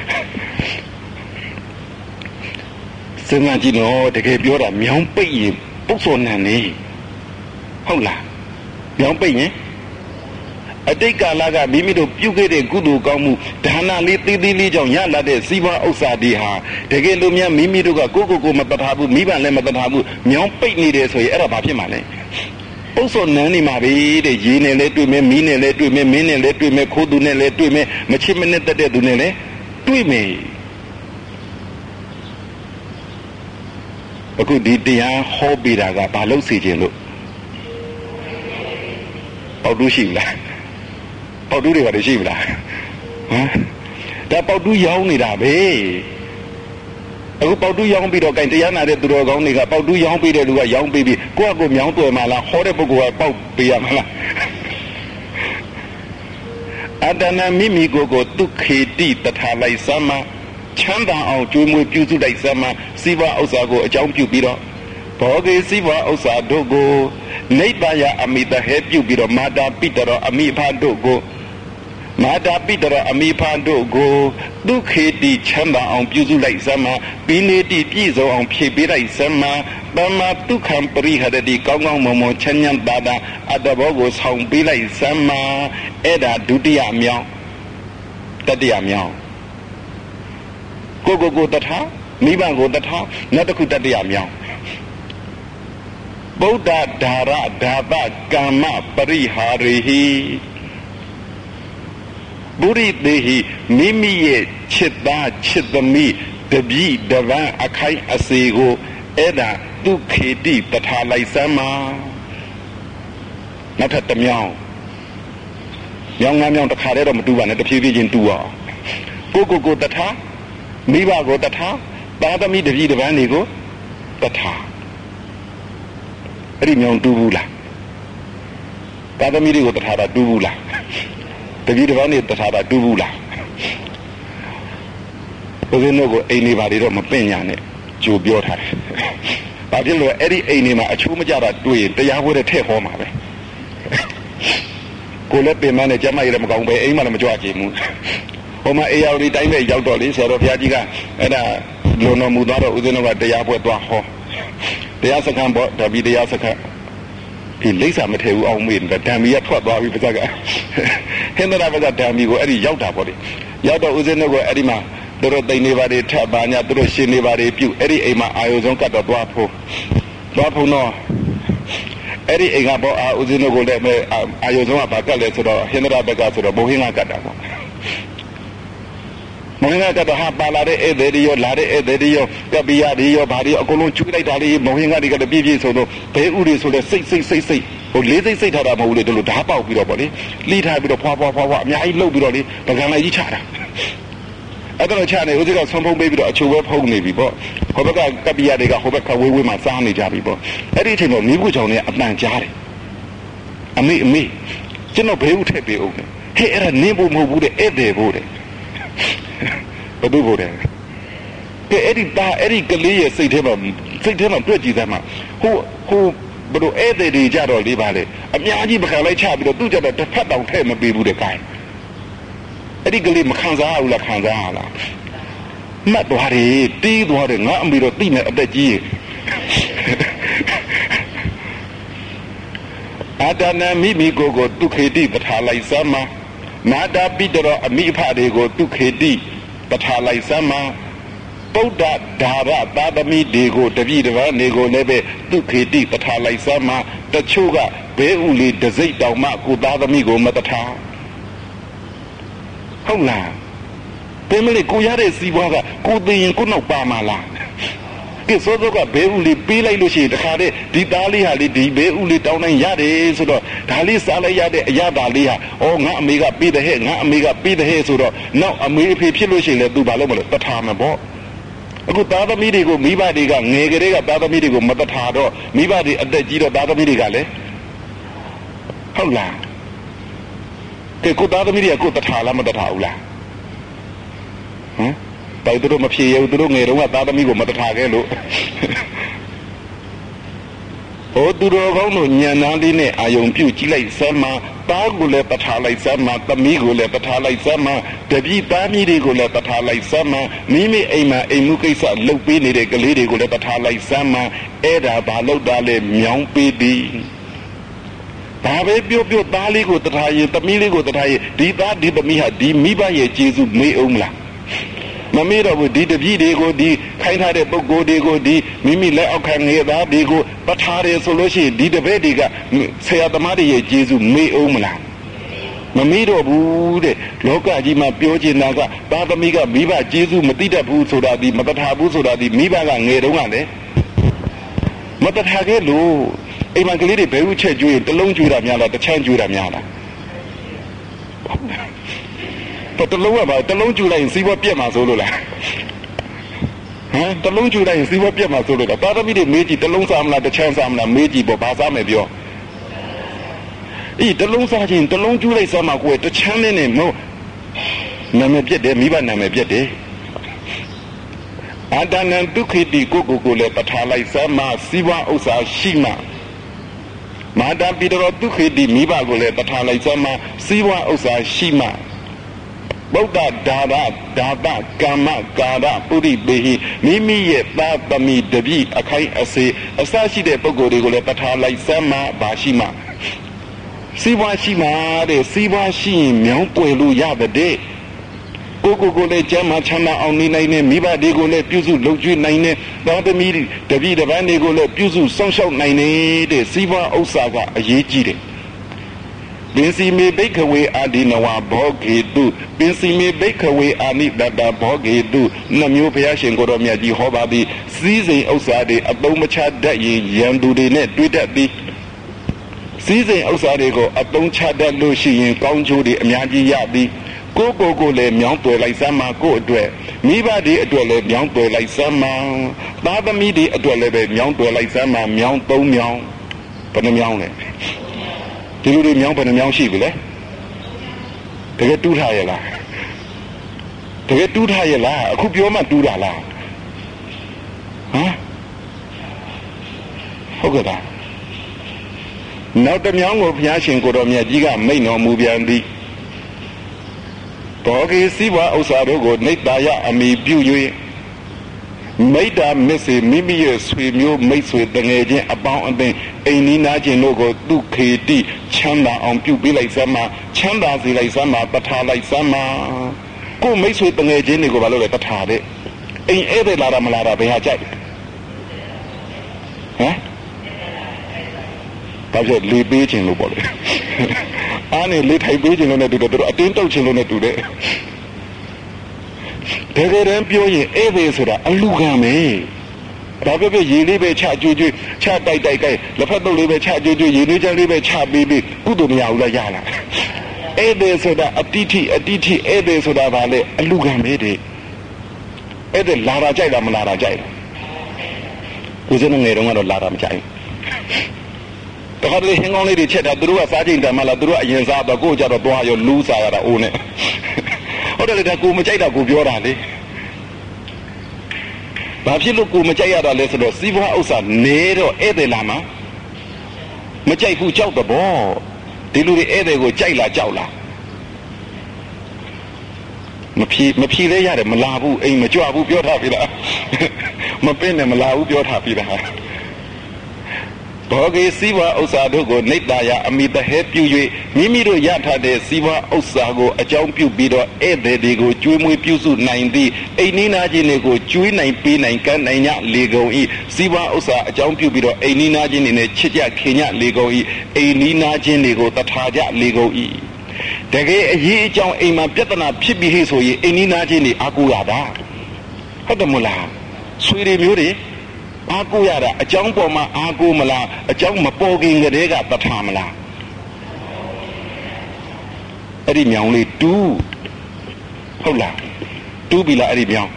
စဉ်းစားကြည့်တော့တကယ်ပြောတာမြောင်းပိတ်ရင်ပုတ်စော်နံနေဟုတ်လားမြောင်းပိတ်ရင်အတိတ်ကာလကမိမိတို့ပြုခဲ့တဲ့ကုသိုလ်ကောင်းမှုဒါနလေးသေးသေးလေးကြောင့်ရလာတဲ့စီးပွားဥစ္စာတွေဟာတကယ်လို့များမိမိတို့ကကိုကိုကိုမတထားဘူးမိဘလည်းမတထားဘူးမြောင်းပိတ်နေတယ်ဆိုရင်အဲ့ဒါဘာဖြစ်မှာလဲပုတ်စော်နန်းနေမှာပဲတဲ့ရေနဲ့လည်းတွေ့မယ်မီးနဲ့လည်းတွေ့မယ်မင်းနဲ့လည်းတွေ့မယ်ခိုးသူနဲ့လည်းတွေ့မယ်မချစ်မနစ်တတ်တဲ့သူနဲ့လည်းတွေ့မယ်အခုဒီတရားဟောပေးတာကဘာလို့စီခြင်းလို့ပေါက်တူးရှိလားပေါက်တူးတွေပါရှိမလားဟမ်ဒါပေါက်တူးရောင်းနေတာပဲအခုပေါက်တူးရောင်းပြီးတော့ gain တရားနာတဲ့သူတော်ကောင်းတွေကပေါက်တူးရောင်းပြီးတဲ့လူကရောင်းပြီးပြီးကိုယ့်အကိုမြောင်းတွေ့မှလားဟောတဲ့ပုဂ္ဂိုလ်ကပေါက်ပေးရမလားအတ္တနာမိမိကိုယ်ကိုဒုက္ခေတိတထာလိုက်စမ်းမချမ်းသာအောင်ကြွေးမွေးပြုစုလိုက်စမ်းမစီးပွားဥစ္စာကိုအကြောင်းပြုပြီးတော့ဘောဂေစီးပွားဥစ္စာတို့ကိုနိဗ္ဗာန်အမိတဟဲပြုပြီးတော့မာတာပိတရောအမိဖန်တို့ကိုမာတာပိတရောအမိဖန်တို့ကိုဒုက္ခေတိချမ်းသာအောင်ပြုစုလိုက်စမ်းမပိနေတိပြည့်စုံအောင်ဖြည့်ပေးလိုက်စမ်းမပမဒုက္ခံပရိဟရတိကောင်းကောင်းမွန်မွန်ချမ်းချမ်းသာသာအတ္တဘောကိုဆောင်ပေးလိုက်စမ်းမအဲ့ဒါဒုတိယမြောင်းတတိယမြောင်းကိုကိုကိုတထာမိဘကိုတထာနောက်တစ်ခုတတိယမြောင်းဗုဒ္ဓဓာရဓာပကမ္မပရိဟာရေဟိပုရိသေဟိမိမိရဲ့ချစ်သားချစ်သမီးတပည့်တပန်းအခိုင်အစေကိုအဲ့ဒါဒုက္ခေတိတထာလိုက်စမ်းမှာနောက်ထပ်တစ်မြောင်းမြောင်းငါးမြောင်းတစ်ခါတည်းတော့မတူပါနဲ့တဖြည်းဖြည်းချင်းတူအောင်ကိုကိုကိုတထာမိဘကိုတထာသားသမီးတပည့်တပန်းတွေကိုတထာအဲ့ဒီမြောင်တူးဘူးလားသာသမီတွေကိုတထာတာတူးဘူးလားတပည့်တစ်ပါးနေတထာတာတူးဘူးလားဘုရင်တို့ကိုအိမ်နေပါလေတော့မပင့်ညာနဲ့ကြိုပြောထားတယ်ဘာဖြစ်လို့အဲ့ဒီအိမ်နေမှာအချိုးမကြတာတွေ့ရင်တရားပွဲတဲ့ထည့်ဟောမှာပဲကိုလည်းပင်မနဲ့ကျမကြီးလည်းမကောင်းပဲအိမ်မှလည်းမကြွချင်ဘူးဟိုမှာအေယာဝတီတိုင်းပဲရောက်တော့လေဆရာတော်ဘုရားကြီးကအဲ့ဒါလွန်တော်မူသွားတော့ဦးဇင်းတို့ကတရားပွဲသွားဟောတရားစခန်းပေါ့ဒါပြီးတရားစခန်းဒီလိမ့်စာမထဲဘူးအောင်မေးတယ်ဓမ္မီကထွက်သွားပြီပါဇက်ကဟင်္ဒရာဘက်ကဓမ္မီကိုအဲ့ဒီရောက်တာပေါ့လေရောက်တော့ဦးဇင်းတို့ကအဲ့ဒီမှာသူတို့တိန်နေပါတွေထပ်ပါညာသူတို့ရှင်နေပါတွေပြုအဲ့ဒီအိမ်မှာအာယုံဆုံးကတ်တော့သွားဖို့သွားဖို့တော့အဲ့ဒီအိမ်ကပေါ့အာဦးဇင်းတို့ကိုလည်းအာယုံဆုံးကဘာကတ်လဲဆိုတော့ဟင်္ဒရာဘက်ကဆိုတော့ဘုဟင်းကကတ်တာပေါ့မင်းကတော့ဟာပါလာတဲ့ဧည့်သည်တွေရောလာတဲ့ဧည့်သည်တွေရောကပီယာတွေရောဘာတွေအကုန်လုံးကျွေးလိုက်တာလေးမဟင်းကတွေကလည်းပြည့်ပြည့်စုံစုံဘဲဥတွေဆိုလဲစိတ်စိတ်စိတ်စိတ်ဟိုလေးစိတ်စိတ်ထားတာမဟုတ်လေတို့လိုဓာတ်ပေါက်ပြီးတော့ပေါ့လေလှီးထားပြီးတော့ဖွာဖွာဖွာဖွာအများကြီးလှုပ်ပြီးတော့လေပကံလိုက်ကြီးချတာအဲ့တော့ချာနေဦးဇင်းကဆွန်ဖုံးပေးပြီးတော့အချိုပဲဖုံးနေပြီပေါ့ဟိုဘက်ကကပ္ပိယတွေကဟိုဘက်ကဝေးဝေးမှာစားနေကြပြီပေါ့အဲ့ဒီအချိန်မှာမိဖို့ချောင်တွေကအပန်ကြားတယ်အမေအမေကျွန်တော်ဘယ်ဦးထည့်ပေးဦးလဲဟဲ့အဲ့ဒါနင်းဖို့မဟုတ်ဘူးတဲ့ဧည့်သည်ဖို့တဲ့ဘယ်သူဖို့တဲ့ကဲအဲ့ဒီတာအဲ့ဒီကလေးရဲ့စိတ်ထဲမှာစိတ်ထဲမှာတွေ့ကြည့်စမ်းမှာဟိုဟိုဘယ်လိုဧည့်သည်တွေကြတော့လေးပါလေအများကြီးပကံလိုက်ချပြီးတော့သူ့ကြတော့တစ်ဖက်တောင်ထည့်မပေးဘူးတဲ့ကိုင်းအဲ့ဒီကလေးမခံစားဘူးလားခံစားရလားမှတ်သွားတယ်တီးသွားတယ်ငါအမေတော့တိနဲ့အသက်ကြီးအာတနာမိမိကိုကိုဒုခေတိပထာလိုက်စမ်းမှာနာတာပိတရောအမိအဖတွေကိုဒုခေတိပထာလိုက်စမ်းမှာပုဒ္ဒဓာရသာသမီတွေကိုတပိတပန်းတွေကိုလည်းပဲဒုခေတိပထာလိုက်စမ်းမှာတချို့ကဘဲဥလေးတစိတ်တောင်မှကိုသားသမီကိုမတထားဟုတ်လားဘယ်မလဲကိုရတဲ့စီးပွားကကိုသိရင်ကိုနောက်ပါမှာလားကဲစောစောကဘဲဥလေးပေးလိုက်လို့ရှိရင်တခါတည်းဒီသားလေးဟာလေဒီဘဲဥလေးတောင်းတိုင်းရတယ်ဆိုတော့ဒါလေးစားလိုက်ရတဲ့အရသာလေးဟာဩငါအမေကပေးတဲ့ဟဲ့ငါအမေကပေးတဲ့ဟဲ့ဆိုတော့နောက်အမေအဖေဖြစ်လို့ရှိရင်လည်းသူဘာလို့မလဲတထားမှာပေါ့အခုသားသမီးတွေကိုမိဘတွေကငယ်ကလေးကသားသမီးတွေကိုမတထားတော့မိဘတွေအသက်ကြီးတော့သားသမီးတွေကလည်းဟုတ်လားကဲကိုသားသမီးတွေကကိုတထားလားမတထားဘူးလားဟမ်တိုင်တို့မဖြေရဘူးတို့ငယ်တုန်းကသားသမီးကိုမတထားခဲ့လို့ဟိုသူတော်ကောင်းတို့ညံနာလေးနဲ့အာယုံပြုတ်ကြည့်လိုက်စမ်းမှာသားကိုလည်းတထားလိုက်စမ်းမှာသမီးကိုလည်းတထားလိုက်စမ်းမှာတပည့်သားမီးတွေကိုလည်းတထားလိုက်စမ်းမှာမိမိအိမ်မှာအိမ်မှုကိစ္စလုပ်ပေးနေတဲ့ကလေးတွေကိုလည်းတထားလိုက်စမ်းမှာအဲ့ဒါဘာလို့တာလဲမြောင်းပေးသည်ဒါပဲပြောပြောသားလေးကိုတထားရင်သမီးလေးကိုတထားရင်ဒီသားဒီသမီးဟာဒီမိဘရဲ့ကျေးဇူးမေးအောင်မလားမမေ့တော့ဘူးဒီတပည့်တွေကိုဒီခိုင်းထားတဲ့ပုဂ္ဂိုလ်တွေကိုဒီမိမိလက်အောက်ခံငယ်သားတွေကိုပထားတယ်ဆိုလို့ရှိရင်ဒီတပည့်တွေကဆရာသမားတွေရဲ့ကျေးဇူးမေ့အောင်မလားမမေ့တော့ဘူးတဲ့လောကကြီးမှာပြောချင်တာကသားသမီးကမိဘကျေးဇူးမသိတတ်ဘူးဆိုတာဒီမတထားဘူးဆိုတာဒီမိဘကငယ်တုန်းကလည်းမတထားခဲ့လို့အိမ်မှာကလေးတွေဘယ်ဥချက်ကျွေးတလုံးကျွေးတာများလားတစ်ချမ်းကျွေးတာများလားတလုံးကပါတလုံးကျူလိုက်ရင်စီးပွားပြက်မှာဆိုလို့လားဟမ်တလုံးကျူလိုက်ရင်စီးပွားပြက်မှာဆိုလို့လားသားသမီးတွေမေးကြည့်တလုံးစားမလားတစ်ချမ်းစားမလားမေးကြည့်ပေါ့ဘာစားမယ်ပြောအေးတလုံးစားချင်းတလုံးကျူလိုက်စားမှာကိုယ်တစ်ချမ်းနဲ့နဲ့မဟုတ်နာမည်ပြက်တယ်မိဘနာမည်ပြက်တယ်အတဏံဒုက္ခိတိကိုကိုကိုလည်းပထားလိုက်စမ်းမှာစီးပွားဥစ္စာရှိမှမာတာပိတရောဒုက္ခိတိမိဘကိုလည်းပထားလိုက်စမ်းမှာစီးပွားဥစ္စာရှိမှဗုဒ္ဓဒါရဒါပကမ္မကာရပုရိပေဟိမိမိရဲ့သားသမီးတပည့်အခိုင်အစေအစရှိတဲ့ပုဂ္ဂိုလ်တွေကိုလည်းပထားလိုက်စမ်းမှာဘာရှိမှစီးပွားရှိမှတဲ့စီးပွားရှိရင်မြောင်းပွေလို့ရတဲ့ကိုကိုကိုလည်းကျမ်းမာချမ်းသာအောင်နေနိုင်တဲ့မိဘတွေကိုလည်းပြုစုလုပ်ကျွေးနိုင်တဲ့သားသမီးတပည့်တပန်းတွေကိုလည်းပြုစုစောင့်ရှောက်နိုင်တဲ့စီးပွားဥစ္စာကအရေးကြီးတယ်ပင်စီမေဘိခဝေအာဒီနဝဘောဂေတုပင်စီမေဘိခဝေအာနိတတဘောဂေတုနှမျိုးဘုရားရှင်ကိုတော်မြတ်ကြီးဟောပါသည်စည်းစိမ်ဥစ္စာတွေအသုံးမချတတ်ရင်ရန်သူတွေနဲ့တွေ့တတ်သည်စည်းစိမ်ဥစ္စာတွေကိုအသုံးချတတ်လို့ရှိရင်ကောင်းကျိုးတွေအများကြီးရသည်ကိုကိုကိုလည်းမြောင်းတွယ်လိုက်စမ်းမှာကိုအတွက်မိဘတွေအတွက်လည်းမြောင်းတွယ်လိုက်စမ်းမှာသားသမီးတွေအတွက်လည်းပဲမြောင်းတွယ်လိုက်စမ်းမှာမြောင်းသုံးမြောင်းဘယ်နှမြောင်းလဲဒီလိုတွေမြောင်းဘယ်နှမြောင်းရှိပြီလဲတကယ်တူးထားရဲ့လားတကယ်တူးထားရဲ့လားအခုပြောမှတူးတာလားဟမ်ဟုတ်ကဲ့လားနောက်တစ်မြောင်းကိုဘုရားရှင်ကိုတော်မြတ်ကြီးကမိန့်တော်မူပြန်သည်ဘောဂီစီဝဥစ္စာတို့ကိုနိတ္တယအမိပြု၍မိတ္တာမစ္စေမိမိရဲ့ဆွေမျိုးမိတ်ဆွေတငယ်ချင်းအပေါင်းအသင်းအိမ်နီးနားချင်းတို့ကိုဒုခေတိချမ်းသာအောင်ပြုပေးလိုက်စမ်းမှာချမ်းသာစေလိုက်စမ်းမှာပထားလိုက်စမ်းမှာကိုမိတ်ဆွေတငယ်ချင်းတွေကိုဘာလို့လဲပထားတဲ့အိမ်ဧည့်သည်လာတာမလာတာဘယ်ဟာကြိုက်ဟမ်ဒါပြလေပေးခြင်းလို့ပေါ့လေအားနေလေထိုင်ပေးခြင်းလို့နဲ့တူတယ်တို့အတင်းတုပ်ခြင်းလို့နဲ့တူတယ်တကယ်တမ်းပြောရင်ဧည့်သည်ဆိုတာအလူခံပဲဒါပြောပြရေလေးပဲချကြွကြွချတိုက်တိုက်တိုက်လက်ဖက်တုပ်လေးပဲချကြွကြွရေလေးချမ်းလေးပဲချပေးပြီးကုသိုလ်မရဘူးလားရလားဧည့်သည်ဆိုတာအတိထိအတိထိဧည့်သည်ဆိုတာဗာလေအလူခံပဲတဲ့အဲ့ဒါလာတာကြိုက်တာမလာတာကြိုက်ကိုစင်းငယ်တော့ကတော့လာတာမကြိုက်တခါတလေဟင်းကောင်းလေးတွေချက်တာသူတို့ကစားချိန်တန်မှလားသူတို့ကအရင်စားတော့ကိုယ်ကြတော့သွားရောလူးစားရတာအိုးနဲ့ဟုတ်တယ်လေဒါကိုမကြိုက်တာကိုပြောတာလေဘာဖြစ်လို့ကိုမကြိုက်ရတာလဲဆိုတော့စီးပွားဥစ္စာနေတော့ဧည့်သည်လာမှာမကြိုက်ဘူးကြောက်တော့ဗောဒီလူတွေဧည့်သည်ကိုကြိုက်လားကြောက်လားမဖြေမဖြေလဲရတယ်မလာဘူးအိမ်မကြွဘူးပြောထားပြီလားမပင်းနဲ့မလာဘူးပြောထားပြီလားဘောဂေစီဝါဥစ္စာတို့ကိုနိတ္တယာအမိတဟဲပြု၍မိမိတို့ရထားတဲ့စီဝါဥစ္စာကိုအကြောင်းပြုပြီးတော့ဧည့်သည်တွေကိုကျွေးမွေးပြုစုနိုင်သည့်အိမ်နီးနားချင်းတွေကိုကျွေးနိုင်ပေးနိုင်ကမ်းနိုင်ညလေကုန်၏စီဝါဥစ္စာအကြောင်းပြုပြီးတော့အိမ်နီးနားချင်းတွေနဲ့ချစ်ကြခင်ညလေကုန်၏အိမ်နီးနားချင်းတွေကိုတထာကြလေကုန်၏တကယ်အရေးအကြောင်းအိမ်မှာပြဿနာဖြစ်ပြီးဟိဆိုရင်အိမ်နီးနားချင်းတွေအာကိုရတာဟုတ်တယ်မလားဆွေတွေမျိုးတွေအာကိုရတာအကြောင်းပေါ်မှာအာကိုမလားအကြောင်းမပေါ်ခင်ကတည်းကတထာမလားအဲ့ဒီမြောင်လေးတူးဟုတ်လားတူးပြီလားအဲ့ဒီမြောင်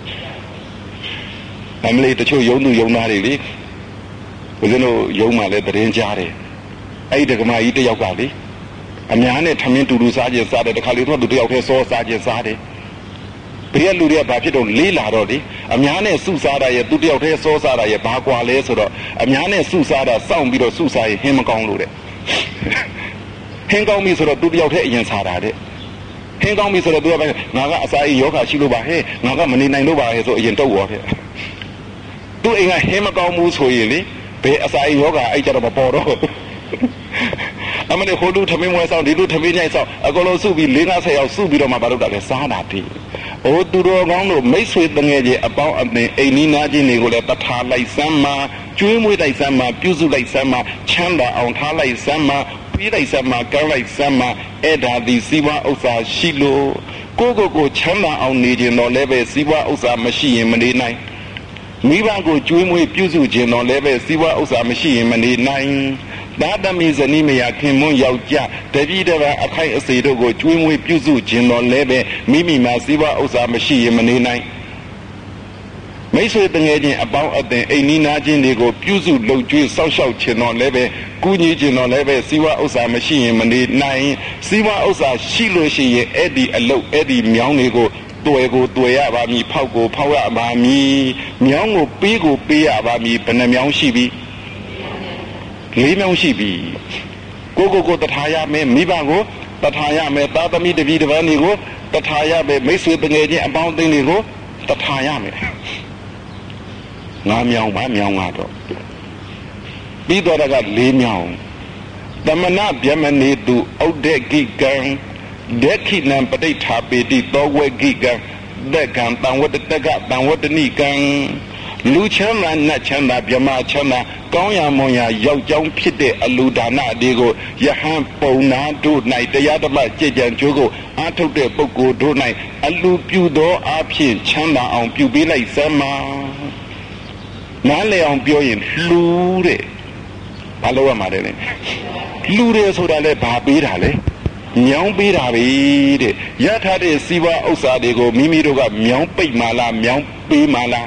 အမလေးတချို့ယုံသူယုံသားတွေလေဘုရားတို့ယုံမှလည်းသတင်းကြားတယ်အဲ့ဒီဒကမာကြီးတယောက်ကလေအများနဲ့ထမင်းတူတူစားခြင်းစားတယ်တခါလေတော့သူတယောက်တည်းစောစားခြင်းစားတယ်ဘေးကလူတွေကဘာဖြစ်တော့လေးလာတော့လေအများနဲ့စုစားတာရဲ့သူတယောက်တည်းစောစားတာရဲ့ဘာကွာလဲဆိုတော့အများနဲ့စုစားတာစောင့်ပြီးတော့စုစားရင်ဟင်းမကောင်းလို့တဲ့ဟင်းကောင်းပြီဆိုတော့သူတယောက်တည်းအရင်စားတာတဲ့ဟင်းကောင်းပြီဆိုတော့သူကပဲငါကအစာအိမ်ယောဂရှိလို့ပါဟဲ့ငါကမနေနိုင်လို့ပါဟဲ့ဆိုအရင်တုတ်ရောတဲ့သူအိမ်ကဟင်းမကောင်းဘူးဆိုရင်လေဘယ်အစာအိမ်ယောဂအဲ့ကြတော့မပေါ်တော့အမလေးဟိုလူထမင်းမွဲဆောင်ဒီလူထမင်းညိုက်ဆောင်အကုန်လုံးစုပြီး၄၅ဆယ်ယောက်စုပြီးတော့မှဘာလို့တာလဲစားတာတည်း။အိုးသူတော်ကောင်းတို့မိတ်ဆွေတငယ်ချင်းအပေါင်းအသင်းအိမ်နီးနားချင်းတွေကိုလည်းတထားလိုက်စမ်းမှာကျွေးမွေးလိုက်စမ်းမှာပြုစုလိုက်စမ်းမှာချမ်းသာအောင်ထားလိုက်စမ်းမှာပြီးလိုက်စမ်းမှာကမ်းလိုက်စမ်းမှာအဲ့ဒါဒီစီးပွားဥစ္စာရှိလို့ကိုကိုကိုချမ်းသာအောင်နေခြင်းတော့လည်းပဲစီးပွားဥစ္စာမရှိရင်မနေနိုင်မိဘကိုကျွေးမွေးပြုစုခြင်းတော့လည်းပဲစီးပွားဥစ္စာမရှိရင်မနေနိုင်ဒါသမီးဇနီးမယားခင်မွန်းယောက်ျားတပည့်တော်အခိုက်အစေတို့ကိုကျွေးမွေးပြုစုခြင်းတော်လည်းပဲမိမိမှာစီးပွားဥစ္စာမရှိရင်မနေနိုင်မိတ်ဆွေတငယ်ချင်းအပေါင်းအသင်းအိမ်နီးနားချင်းတွေကိုပြုစုလုပ်ကျွေးစောင့်ရှောက်ခြင်းတော်လည်းပဲကုညီခြင်းတော်လည်းပဲစီးပွားဥစ္စာမရှိရင်မနေနိုင်စီးပွားဥစ္စာရှိလို့ရှိရင်အဲ့ဒီအလုပ်အဲ့ဒီမြောင်းတွေကိုတွေ့ကိုတွေ့ရပါမည်ဖောက်ကိုဖောက်ရပါမည်မြောင်းကိုပေးကိုပေးရပါမည်ဘယ်နှမြောင်းရှိပြီလေးမြောင်းရှိပြီကိုကိုကိုတထာရမယ်မိဘကိုတထာရမယ်သားသမီးတပည့်တပန်းတွေကိုတထာရမယ်မိတ်ဆွေတငယ်ချင်းအပေါင်းအသင်းတွေကိုတထာရမယ်ငါမြောင်းပါမြောင်းကတော့ပြီးတော့ကလေးမြောင်းသမဏဗျမနေတုဩဒ္ဒေကိကံဒက္ခိနံပဋိဌာပေတိသောဝေကိကံဒက္ခံတံဝတ္တတကတံဝတ္တနိကံလူချမ်းသာနတ်ချမ်းသာဗြဟ္မာချမ်းသာကောင်းရာမွန်ရာရောက်ကြောင်းဖြစ်တဲ့အလူဒါနတွေကိုယဟန်ပုံနာတို့၌တရားဓမ္မကြည်ကြံကြိုးကိုအားထုတ်တဲ့ပုဂ္ဂိုလ်တို့၌အလူပြုသောအဖြစ်ချမ်းသာအောင်ပြုပေးလိုက်စမ်းပါနားလည်အောင်ပြောရင်လူတဲ့ဘာလို့ရမှာလဲလူတယ်ဆိုတာလဲဘာပေးတာလဲမြောင်းပေးတာပဲတဲ့ရထားတဲ့စီးပွားဥစ္စာတွေကိုမိမိတို့ကမြောင်းပိတ်မှလားမြောင်းပေးမှလား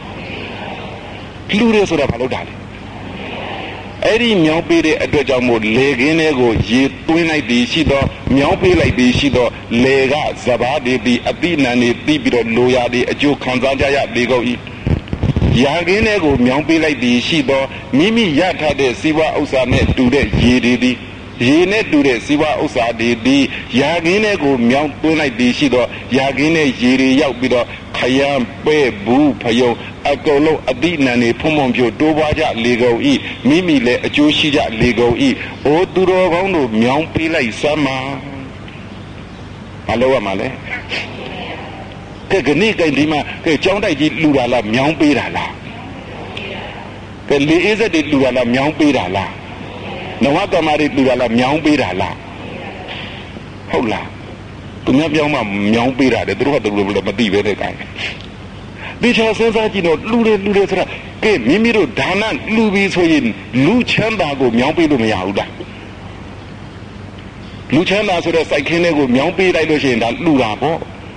လူတွေဆိုတာဘာလို့တာလဲအဲ့ဒီမြောင်းပေးတဲ့အတွက်ကြောင့်မို့လေခင်းတွေကိုရေသွင်းလိုက်ပြီးရှိတော့မြောင်းပေးလိုက်ပြီးရှိတော့လေကစဘာတွေပြီးအပိနံတွေပြီးပြီးတော့လိုရာတွေအကျိုးခံစားကြရပေကုန်၏ရာခင်းတွေကိုမြောင်းပေးလိုက်ပြီးရှိတော့မိမိရထားတဲ့စီးပွားဥစ္စာနဲ့တူတဲ့ရေတွေပြီးရေနဲ့တူတဲ့စီးပွားဥစ္စာတွေဒီရာခင်းတွေကိုမြောင်းသွင်းလိုက်ပြီးရှိတော့ရာခင်းနဲ့ရေတွေရောက်ပြီးတော့ခရမ်းပဲ့ဘူးဖယုံအကုန်လုံးအတိနံနေဖုံဖုံပြိုတိုးပွားကြလေကုန်ဤမိမိလည်းအကျိုးရှိကြလေကုန်ဤအိုသူတော်ကောင်းတို့မြောင်းပေးလိုက်စမ်းပါမလုပ်ရမှာလဲကဲကနေ့ကဒီမှာကဲကြောင်းတိုက်ကြီးလူတာလားမြောင်းပေးတာလားကဲလေအေးစက်တွေလူတာလားမြောင်းပေးတာလားနဝကမာတွေလူတာလားမြောင်းပေးတာလားဟုတ်လားသူများပြောင်းမှမြောင်းပေးတာတယ်သူတို့ကသူတို့လည်းမသိပဲတဲ့ကောင်ဒီချာစဉ်းစားကြည့်တော့လူတွေလူတွေဆိုတာကဲမိမိတို့ဒါနလူပြီးဆိုရင်လူချမ်းသာကိုမြောင်းပေးလို့မရဘူးလားလူချမ်းသာဆိုတဲ့စိုက်ခင်းတွေကိုမြောင်းပေးလိုက်လို့ရှိရင်ဒါလူတာပေါ့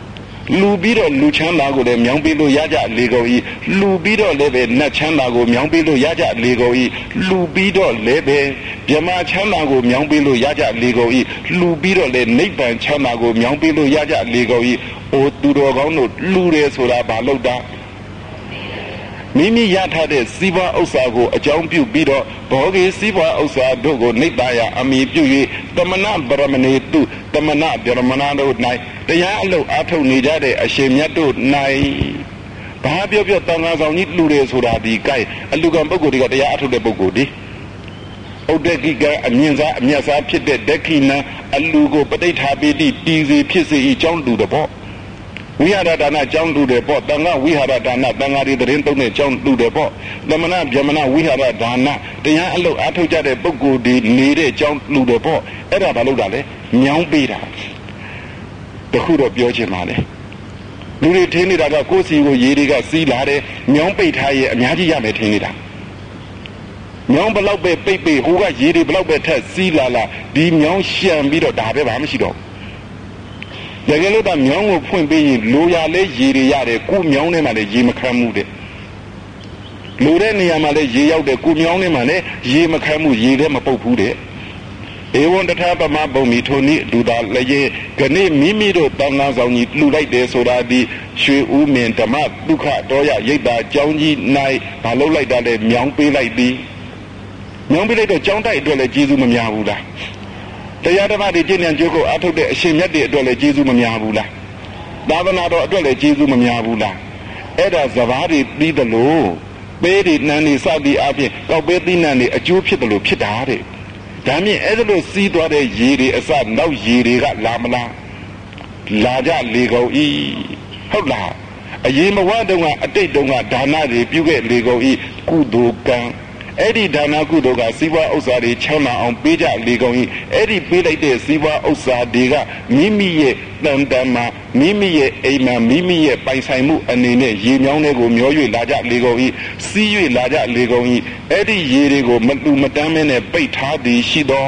လူပြီးတော့လူချမ်းသာကိုလည်းမြောင်းပေးလို့ရကြလေကုန်၏လူပြီးတော့လည်းပဲနတ်ချမ်းသာကိုမြောင်းပေးလို့ရကြလေကုန်၏လူပြီးတော့လည်းပဲမြမချမ်းသာကိုမြောင်းပေးလို့ရကြလေကုန်၏လူပြီးတော့လည်းနိဗ္ဗာန်ချမ်းသာကိုမြောင်းပေးလို့ရကြလေကုန်၏အိုသူတော်ကောင်းတို့လူတယ်ဆိုတာဘာလို့တာမိမိရထားတဲ့စီးပွားဥစ္စာကိုအကြောင်းပြုပြီးတော့ဘောဂေစီးပွားဥစ္စာတို့ကိုနိဗ္ဗာန်အမိပြု၍တမနာဗရမဏေတုတမနာဗရမဏတို့၌တရားအလုပ်အားထုတ်နေကြတဲ့အရှင်မြတ်တို့၌ဘာပြောပြောတန်ခါဆောင်ကြီးလူတယ်ဆိုတာဒီကိုက်အလူကံပုဂ္ဂိုလ်တွေကတရားအားထုတ်တဲ့ပုဂ္ဂိုလ်ဒီဥဒ္ဒကိကအမြင့်စားအမြတ်စားဖြစ်တဲ့ဒက္ခိဏအလူကိုပဋိဌာပိတိတီစီဖြစ်စေအကြောင်းလူတဲ့ပေါ့ဝိဟာရဒါနကျောင်းလူတယ်ပေါ့တန်ခါဝိဟာရဒါနတန်ခါဒီတရင်သုံးတဲ့ကျောင်းလူတယ်ပေါ့သမဏဗျမဏဝိဟာရဒါနတရားအလုပ်အားထုတ်ကြတဲ့ပုဂ္ဂိုလ်ဒီနေတဲ့ကျောင်းလူတယ်ပေါ့အဲ့ဒါဘာလို့တာလဲမြောင်းပေးတာတခုတော့ပြောချင်ပါလေလူတွေထင်းနေတာကကိုယ်စီကိုရေတွေကစီးလာတယ်မြောင်းပိတ်ထားရဲ့အများကြီးရမယ်ထင်းနေတာမြောင်းဘလောက်ပဲပိတ်ပိတ်ဟိုကရေတွေဘလောက်ပဲထက်စီးလာလာဒီမြောင်းရှံပြီးတော့ဒါပဲဘာမှမရှိတော့တကယ်လို့ဒါမြောင်းကိုဖွင့်ပေးရင်လိုရလဲရေတွေရတယ်ကိုမြောင်းထဲမှာလည်းရေမခံမှုတဲ့လိုတဲ့နေရာမှာလည်းရေရောက်တယ်ကိုမြောင်းထဲမှာလည်းရေမခံမှုရေထဲမပုတ်ဘူးတဲ့ဧဝံတထာပမပုံမီထိုနည်းဒူတာလည်းခဏမိမိတို့တန်ခါဆောင်ကြီးလှူလိုက်တယ်ဆိုတာဒီရွှေဦးမင်းဓမ္မဒုက္ခတော်ရရိတ်တာကြောင်းကြီး၌ဘာလို့လိုက်တာလဲမြောင်းပေးလိုက်သည်မြောင်းပေးလိုက်တော့ကြောင်းတိုက်အတွက်လည်းကျေးဇူးမများဘူးလားတရားဓမ္မတွေကျင့်ကြံကြိုးကိုအားထုတ်တဲ့အရှင်မြတ်တွေအတွက်လည်းကျေးဇူးမများဘူးလားသာသနာတော်အတွက်လည်းကျေးဇူးမများဘူးလားအဲ့ဒါစဘာတွေပြီးတယ်လို့ပေးတွေနှမ်းတွေစသည်အပြင်ကောက်ပေးသီးနှံတွေအကျိုးဖြစ်တယ်လို့ဖြစ်တာတဲ့ဒါမြင်အဲ့ဒါလို့စီးသွားတဲ့ရေတွေအစနောက်ရေတွေကလာမလားလာကြလေကုန်ဤဟုတ်လားအရင်ဘဝတုန်းကအတိတ်တုန်းကဒါနတွေပြုခဲ့လေကုန်ဤကုသိုလ်ကံအဲ့ဒီဒါနကုသိုလ်ကစီးပွားဥစ္စာတွေချမ်းသာအောင်ပေးကြလေကုန်၏အဲ့ဒီပေးလိုက်တဲ့စီးပွားဥစ္စာတွေကမိမိရဲ့တန်တန်မှာမိမိရဲ့အိမ်မှာမိမိရဲ့ပိုင်ဆိုင်မှုအနေနဲ့ရေမြောင်းတွေကိုမျော၍လာကြလေကုန်၏စီး၍လာကြလေကုန်၏အဲ့ဒီရေတွေကိုမတူမတမ်းမဲနဲ့ပိတ်ထားသည်ရှိသော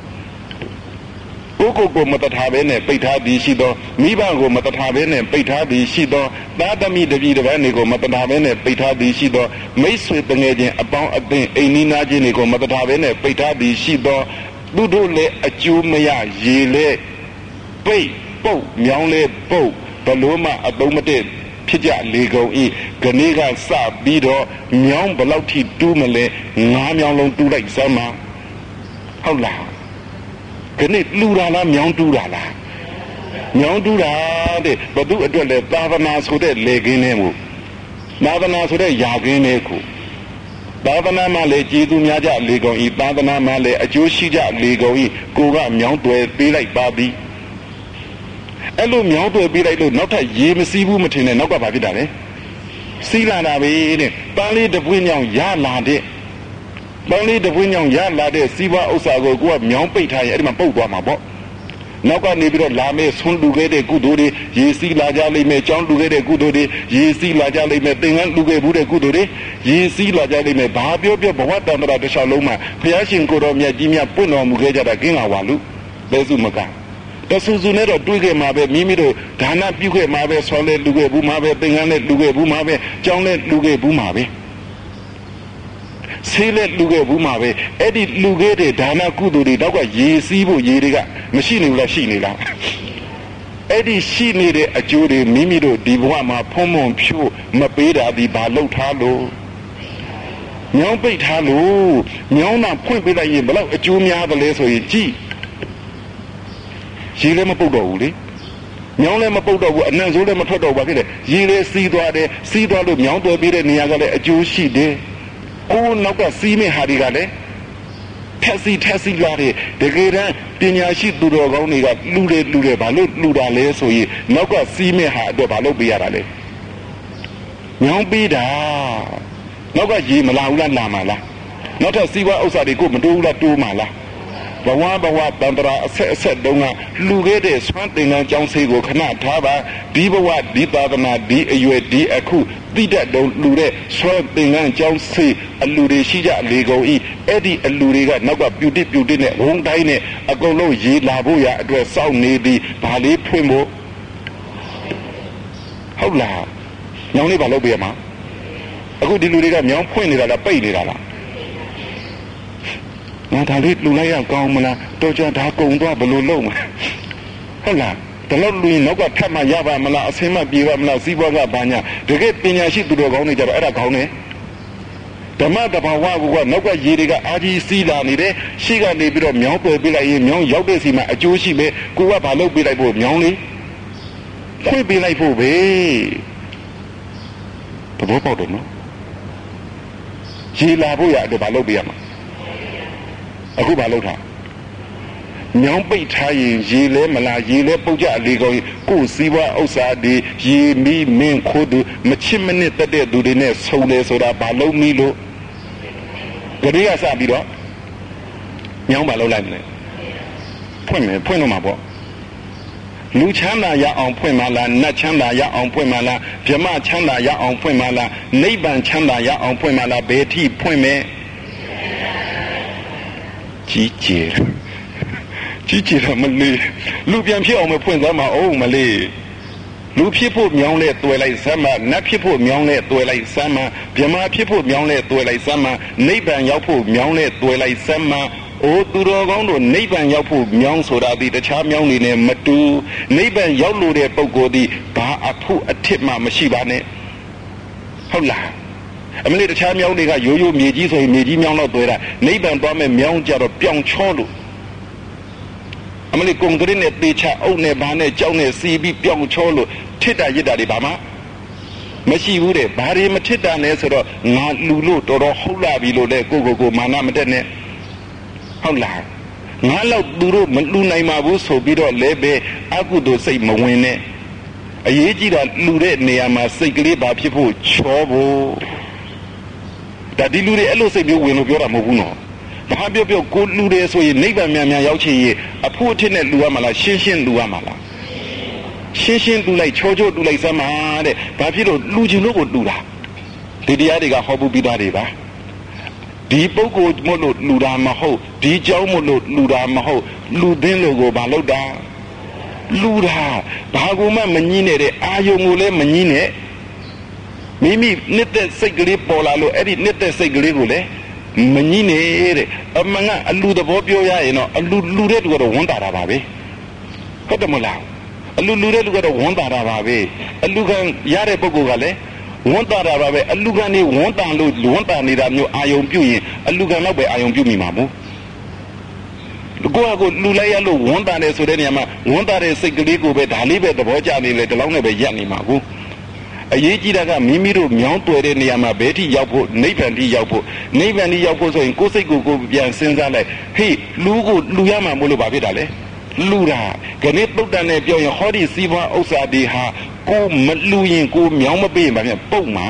ကိုကိုကိုမတထားဘဲနဲ့ပိတ်ထားသည်ရှိသောမိဘကိုမတထားဘဲနဲ့ပိတ်ထားသည်ရှိသောသာသမီတပည့်တစ်ပန်းတွေကိုမတထားဘဲနဲ့ပိတ်ထားသည်ရှိသောမိတ်ဆွေတငယ်ချင်းအပေါင်းအသင်းအိမ်နီးနားချင်းတွေကိုမတထားဘဲနဲ့ပိတ်ထားသည်ရှိသောသူတို့လည်းအကျိုးမရရေလေပိတ်ပုတ်မြောင်းလေပုတ်ဘလို့မှအသုံးမတည့်ဖြစ်ကြလေကုန်ဤခဏကစပြီးတော့မြောင်းဘလောက်ထိတူးမလဲငါးမြောင်းလုံးတူးလိုက်စမ်းပါဟုတ်လားခဏလူတာလားမြောင်းတူးတာလားမြောင်းတူးတာတဲ့ဘသူအတွက်လဲသာသနာဆိုတဲ့လေကင်းနဲ့မို့သာသနာဆိုတဲ့ယာကင်းနဲ့ကိုသာသနာမှလည်းကျေးဇူးများကြလေကုန်ဤသာသနာမှလည်းအကျိုးရှိကြလေကုန်ဤကိုကမြောင်းတွေပေးလိုက်ပါပြီအဲ့လိုမြောင်းတွေပေးလိုက်လို့နောက်ထပ်ရေမစီးဘူးမထင်နဲ့နောက်ကဘာဖြစ်တာလဲစီးလာတာပဲတဲ့ပန်းလေးတပွင့်ညောင်ရလာတဲ့ပန်းလေးတပွင့်ညောင်ရလာတဲ့စီးပွားဥစ္စာကိုကိုကမြောင်းပိတ်ထားရင်အဲ့ဒီမှာပုတ်သွားမှာပေါ့နောက်ကနေပြီးတော့လာမဲ့ဆွန်းလူခဲ့တဲ့ကုသိုလ်တွေရေစီးလာကြလိမ့်မယ်ကြောင်းလူခဲ့တဲ့ကုသိုလ်တွေရေစီးလာကြလိမ့်မယ်သင်္ကန်းလူခဲ့ဘူးတဲ့ကုသိုလ်တွေရေစီးလာကြလိမ့်မယ်ဘာပြောပြောဘဝတန္တရာတစ်လျှောက်လုံးမှာဘုရားရှင်ကိုတော်မြတ်ကြီးမြတ်ပွင့်တော်မူခဲ့ကြတာကင်းလာဝါလူဘယ်စုမကတဆူဆူနဲ့တော့တွေးခဲ့မှာပဲမိမိတို့ဒါနပြုခဲ့မှာပဲဆွမ်းလဲလူခဲ့ဘူးမှာပဲသင်္ကန်းလဲလူခဲ့ဘူးမှာပဲကြောင်းလဲလူခဲ့ဘူးမှာပဲဆေးလက်လူခဲ့ဘူးမှာပဲအဲ့ဒီလူခဲ့တဲ့ဒါနကုသိုလ်တွေတော့ကရေစီးဖို့ရေတွေကမရှိနေဘူးလားရှိနေလားအဲ့ဒီရှိနေတဲ့အကျိုးတွေမိမိတို့ဒီဘဝမှာဖုံးဖုံဖြိုးမပေးတာဒီဘာလှုပ်ထားလို့မြောင်းပိတ်ထားလို့မြောင်းတာဖွင့်ပေးလိုက်ရင်ဘလောက်အကျိုးများတယ်လဲဆိုရင်ကြည့်ရေလည်းမပုတ်တော့ဘူးလေမြောင်းလည်းမပုတ်တော့ဘူးအနံ့ဆိုးလည်းမထွက်တော့ဘူးဖြစ်တယ်ရေလည်းစီးသွားတယ်စီးသွားလို့မြောင်းတွေ့ပေးတဲ့နေရာကလည်းအကျိုးရှိတယ်ကိုယ်နောက်ကစီးမဲ့ဟာတွေကလည်းထက်စီထက်စီလာတယ်တကယ်တမ်းပညာရှိသူတော်ကောင်းတွေကလူတွေလူတွေဘာလို့လူတာလဲဆိုရင်နောက်ကစီးမဲ့ဟာအတွက်ဘာလို့ပေးရတာလဲညောင်းပေးတာနောက်ကရေမလာဘူးလားလာမှာလားနောက်ထပ်စီးပွားဥစ္စာတွေကိုမတိုးဘူးလားတိုးမှာလားဘဝဘဝတန္တရာအဆက်အဆက်တုန်းကလူခဲ့တဲ့ဆွမ်းသင်္ကန်းကြောင်းဆေးကိုခဏထားပါဒီဘဝဒီသာသနာဒီအရွယ်ဒီအခုတိတက်တုံးလူတဲ့ဆွမ်းသင်္ကန်းကြောင်းဆေးအလူတွေရှိကြလေကုန်ဤအဲ့ဒီအလူတွေကနောက်ကပြူတစ်ပြူတစ်နဲ့ဝုန်းတိုင်းနဲ့အကုန်လုံးရေလာဖို့ရအတွက်စောင့်နေသည်ဗာလေးဖွင့်ဖို့ဟုတ်လားညောင်လေးဘာလုပ်ပေးရမှာအခုဒီလူတွေကညောင်ဖွင့်နေတာလားပိတ်နေတာလားငါဒါလေးလူလိုက်ရကောင်းမလားတော်ကြဒါကုံတော့ဘယ်လိုလုပ်မှာဟုတ်လားဒါလို့လူရင်နောက်ကထပ်မှရပါမလားအစင်းမပြေပါမလားစီးပွားကဘာညာတကယ်ပညာရှိသူတော်ကောင်းတွေကြတော့အဲ့ဒါကောင်းတယ်ဓမ္မတဘာဝကနောက်ကရေတွေကအာကြီးစီးလာနေတယ်ရှိကနေပြီးတော့မြောင်းပယ်ပြလိုက်ရင်မြောင်းရောက်တဲ့စီမှာအကျိုးရှိပဲကိုကဘာလုပ်ပေးလိုက်ဖို့မြောင်းလေးခွေပေးလိုက်ဖို့ပဲသဘောပေါက်တယ်နော်ရေလာဖို့ရအတွက်ဘာလုပ်ပေးရမှာအခုဘာလုပ်ထားညောင်းပိတ်ထားရင်ရေလဲမလားရေလဲပုတ်ကြအလေးကောင်းကိုယ်စီးပွားဥစ္စာတွေရေမီးမင်းခိုးသူမချစ်မနစ်တက်တဲ့သူတွေနဲ့ဆုံတယ်ဆိုတာဘာလုံးမီလို့ကြတိကစပြီးတော့ညောင်းဘာလုပ်လိုက်မလဲဖွင့်မယ်ဖွင့်တော့မှာပေါ့လူချမ်းသာရအောင်ဖွင့်မလားနတ်ချမ်းသာရအောင်ဖွင့်မလားဗြဟ္မချမ်းသာရအောင်ဖွင့်မလားနိဗ္ဗာန်ချမ်းသာရအောင်ဖွင့်မလားဘယ်ထိဖွင့်မယ်ကြီးကျယ်ကြီးကျယ်တော့မလေးလူပြန်ဖြစ်အောင်မဖွင့်သမ်းမအောင်မလေးလူဖြစ်ဖို့မြောင်းလဲတွေ့လိုက်စမ်းမနတ်ဖြစ်ဖို့မြောင်းလဲတွေ့လိုက်စမ်းမဗြဟ္မာဖြစ်ဖို့မြောင်းလဲတွေ့လိုက်စမ်းမနိဗ္ဗာန်ရောက်ဖို့မြောင်းလဲတွေ့လိုက်စမ်းမအိုသူတော်ကောင်းတို့နိဗ္ဗာန်ရောက်ဖို့မြောင်းဆိုတာဒီတခြားမြောင်းတွေနဲ့မတူနိဗ္ဗာန်ရောက်လို့တဲ့ပုဂ္ဂိုလ်ဒီဘာအဖို့အထစ်မှမရှိပါနဲ့ဟုတ်လားအမလေးတခြားမြောင်းတွေကရိုးရိုးမြေကြီးဆိုရင်မြေကြီးမြောင်းတော့တွေ့တာနိဗ္ဗာန်သွားမဲ့မြောင်းကြတော့ပြောင်ချောလို့အမလေးကုံကလေးနဲ့တေချအုပ်နဲ့ဘာနဲ့ကြောက်နဲ့စီပြီးပြောင်ချောလို့ထစ်တာရစ်တာတွေဘာမှမရှိဘူးတဲ့ဘာတွေမထစ်တာလဲဆိုတော့ငါလူလို့တော်တော်ဟုတ်လာပြီလို့လေကိုကိုကိုမာနမတက်နဲ့ဟုတ်လားငါလောက်သူတို့မလူနိုင်ပါဘူးဆိုပြီးတော့လဲပဲအကုသိုလ်စိတ်မဝင်နဲ့အရေးကြီးတာလူတဲ့နေရာမှာစိတ်ကလေးဘာဖြစ်ဖို့ချောဖို့ဒါဒီလူတွေအဲ့လိုစိတ်မျိုးဝင်လို့ပြောတာမဟုတ်ဘူးနော်ဘာပြောပြောကိုလူတယ်ဆိုရင်နိဗ္ဗာန်မြန်မြန်ရောက်ချင်ရင်အဖို့အထစ်နဲ့လူရမှာလားရှင်းရှင်းလူရမှာလားရှင်းရှင်းလူလိုက်ချောချောလူလိုက်စမ်းပါတဲ့ဘာဖြစ်လို့လူချင်းလို့ကိုလူတာဒီတရားတွေကဟောပူပြီးသားတွေပါဒီပုဂ္ဂိုလ်မို့လို့လူတာမဟုတ်ဒီเจ้าမို့လို့လူတာမဟုတ်လူသင်းလို့ကိုဘာလုပ်တာလူတာဘာကူမှမငြင်းနဲ့တဲ့အာယုံကိုလည်းမငြင်းနဲ့မိမိနှစ်သက်စိတ်ကလေးပေါ်လာလို့အဲ့ဒီနှစ်သက်စိတ်ကလေးကိုလည်းမငြင်းနဲ့တဲ့အမှန်ကအလူသဘောပြောရရင်တော့အလူလူတဲ့လူကတော့ဝန်တာတာပါပဲဟုတ်တယ်မလားအလူလူတဲ့လူကတော့ဝန်တာတာပါပဲအလူခံရတဲ့ပုဂ္ဂိုလ်ကလည်းဝန်တာတာပါပဲအလူခံနေဝန်တန်လို့ဝန်တာနေတာမျိုးအာယုံပြုတ်ရင်အလူခံတော့ပဲအာယုံပြုတ်မိမှာမို့ကိုယ့်အကိုလူလိုက်ရလို့ဝန်တာတယ်ဆိုတဲ့နေရာမှာဝန်တာတဲ့စိတ်ကလေးကိုပဲဒါလေးပဲသဘောကျနေလေဒီလောက်နဲ့ပဲရက်နေမှာကိုအရေးကြီးတာကမိမိတို့မြောင်းတွေ့တဲ့နေရာမှာဘယ်ထိရောက်ဖို့နိဗ္ဗာန်ထိရောက်ဖို့နိဗ္ဗာန်ထိရောက်ဖို့ဆိုရင်ကိုယ်စိတ်ကိုကိုယ်ပြန်စဉ်းစားလိုက်ဟေးလူကိုလူရမှာမို့လို့ဘာဖြစ်တာလဲလူတာခဏတုတ်တန်နဲ့ပြောရင်ဟောဒီစီးပွားဥစ္စာတွေဟာကိုမလူရင်ကိုမြောင်းမပေးရင်ဘာဖြစ်ပုတ်မှာ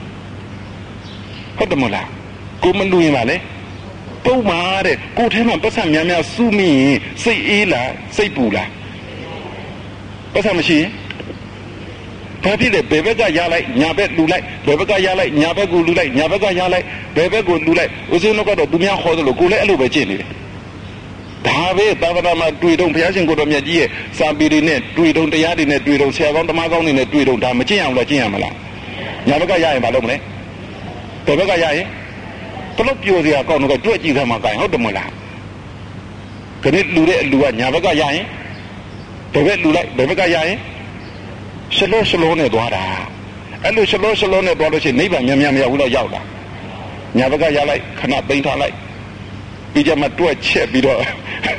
ဟုတ်တယ်မလားကိုမလူရင်ပါလေပုတ်မှာတဲ့ကိုထဲမှာပတ်စံများများစုမိရင်စိတ်အေးလားစိတ်ပူလားပတ်စံမရှိရင်ဘာဖြစ်လဲဘယ်ဘက်ကရလိုက်ညာဘက်လူလိုက်ဘယ်ဘက်ကရလိုက်ညာဘက်ကိုလူလိုက်ညာဘက်ကရလိုက်ဘယ်ဘက်ကိုလူလိုက်ဦးဇင်းတို့ကတော့သူများဟောသလိုကိုလည်းအဲ့လိုပဲကျင့်နေတယ်ဒါပဲသာသနာမှာတွေ့တော့ဘုရားရှင်ကိုတော်မြတ်ကြီးရဲ့စာပေတွေနဲ့တွေ့တော့တရားတွေနဲ့တွေ့တော့ဆရာကောင်းတမကောင်းတွေနဲ့တွေ့တော့ဒါမကျင့်အောင်လားကျင့်ရမလားညာဘက်ကရရင်ဘာလုပ်မလဲဘယ်ဘက်ကရရင်ဘလို့ပြောစရာကောင်းတော့တွေ့ကြည့်သမှာကိုင်ဟုတ်တယ်မလားခဏလူတဲ့လူကညာဘက်ကရရင်ဘယ်ဘက်လူလိုက်ဘယ်ဘက်ကရရင်ရှလောရှလောနဲ့သွားတာအဲ့လိုရှလောရှလောနဲ့သွားလို့ရှိရင်နိဗ္ဗာန်မြန်မြန်မရောက်ဘူးတော့ရောက်လာညာဘက်ကရလိုက်ခဏသိမ့်ထားလိုက်ပြီးကြမှာတွက်ချက်ပြီးတော့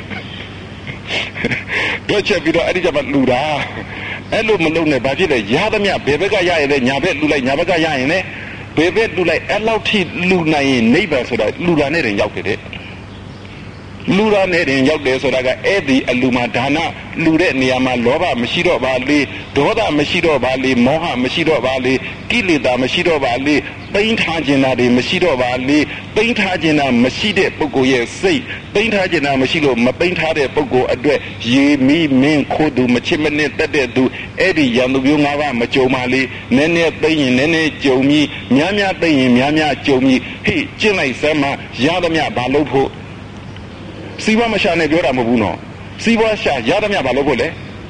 တွက်ချက်ပြီးတော့အဲ့ဒီကြမှာလူတာအဲ့လိုမလုပ်နဲ့ဘာဖြစ်လဲရသမျှဘယ်ဘက်ကရရင်လဲညာဘက်လူလိုက်ညာဘက်ကရရင်လဲဘယ်ဘက်လူလိုက်အဲ့လောက်ထိလူနိုင်ရင်နိဗ္ဗာန်ဆိုတာလူတာနဲ့တင်ရောက်တယ်တဲ့လူရနဲ့တင်ရောက်တယ်ဆိုတာကအဲ့ဒီအလူမှာဒါနလူတဲ့နေရာမှာလောဘမရှိတော့ပါလေဒေါသမရှိတော့ပါလေမောဟမရှိတော့ပါလေကိလေသာမရှိတော့ပါလေပိန်းထားခြင်းတာတွေမရှိတော့ပါလေပိန်းထားခြင်းတာမရှိတဲ့ပုဂ္ဂိုလ်ရဲ့စိတ်ပိန်းထားခြင်းတာမရှိလို့မပိန်းထားတဲ့ပုဂ္ဂိုလ်အတွက်ရေမီးမင်းခိုးသူမချစ်မနစ်တတ်တဲ့သူအဲ့ဒီရံသူမျိုးငါးပါးမကြုံပါလေနည်းနည်းပိန်းရင်နည်းနည်းကြုံပြီးများများပိန်းရင်များများကြုံပြီးဟေ့ကျင့်လိုက်စမ်းမှရသမျှဘာလို့ဖို့စီးပွားမရှာနဲ့ပြောတာမဟုတ်ဘူးနော်စီးပွားရှာရသမျှဘာလို့ဖို့လဲ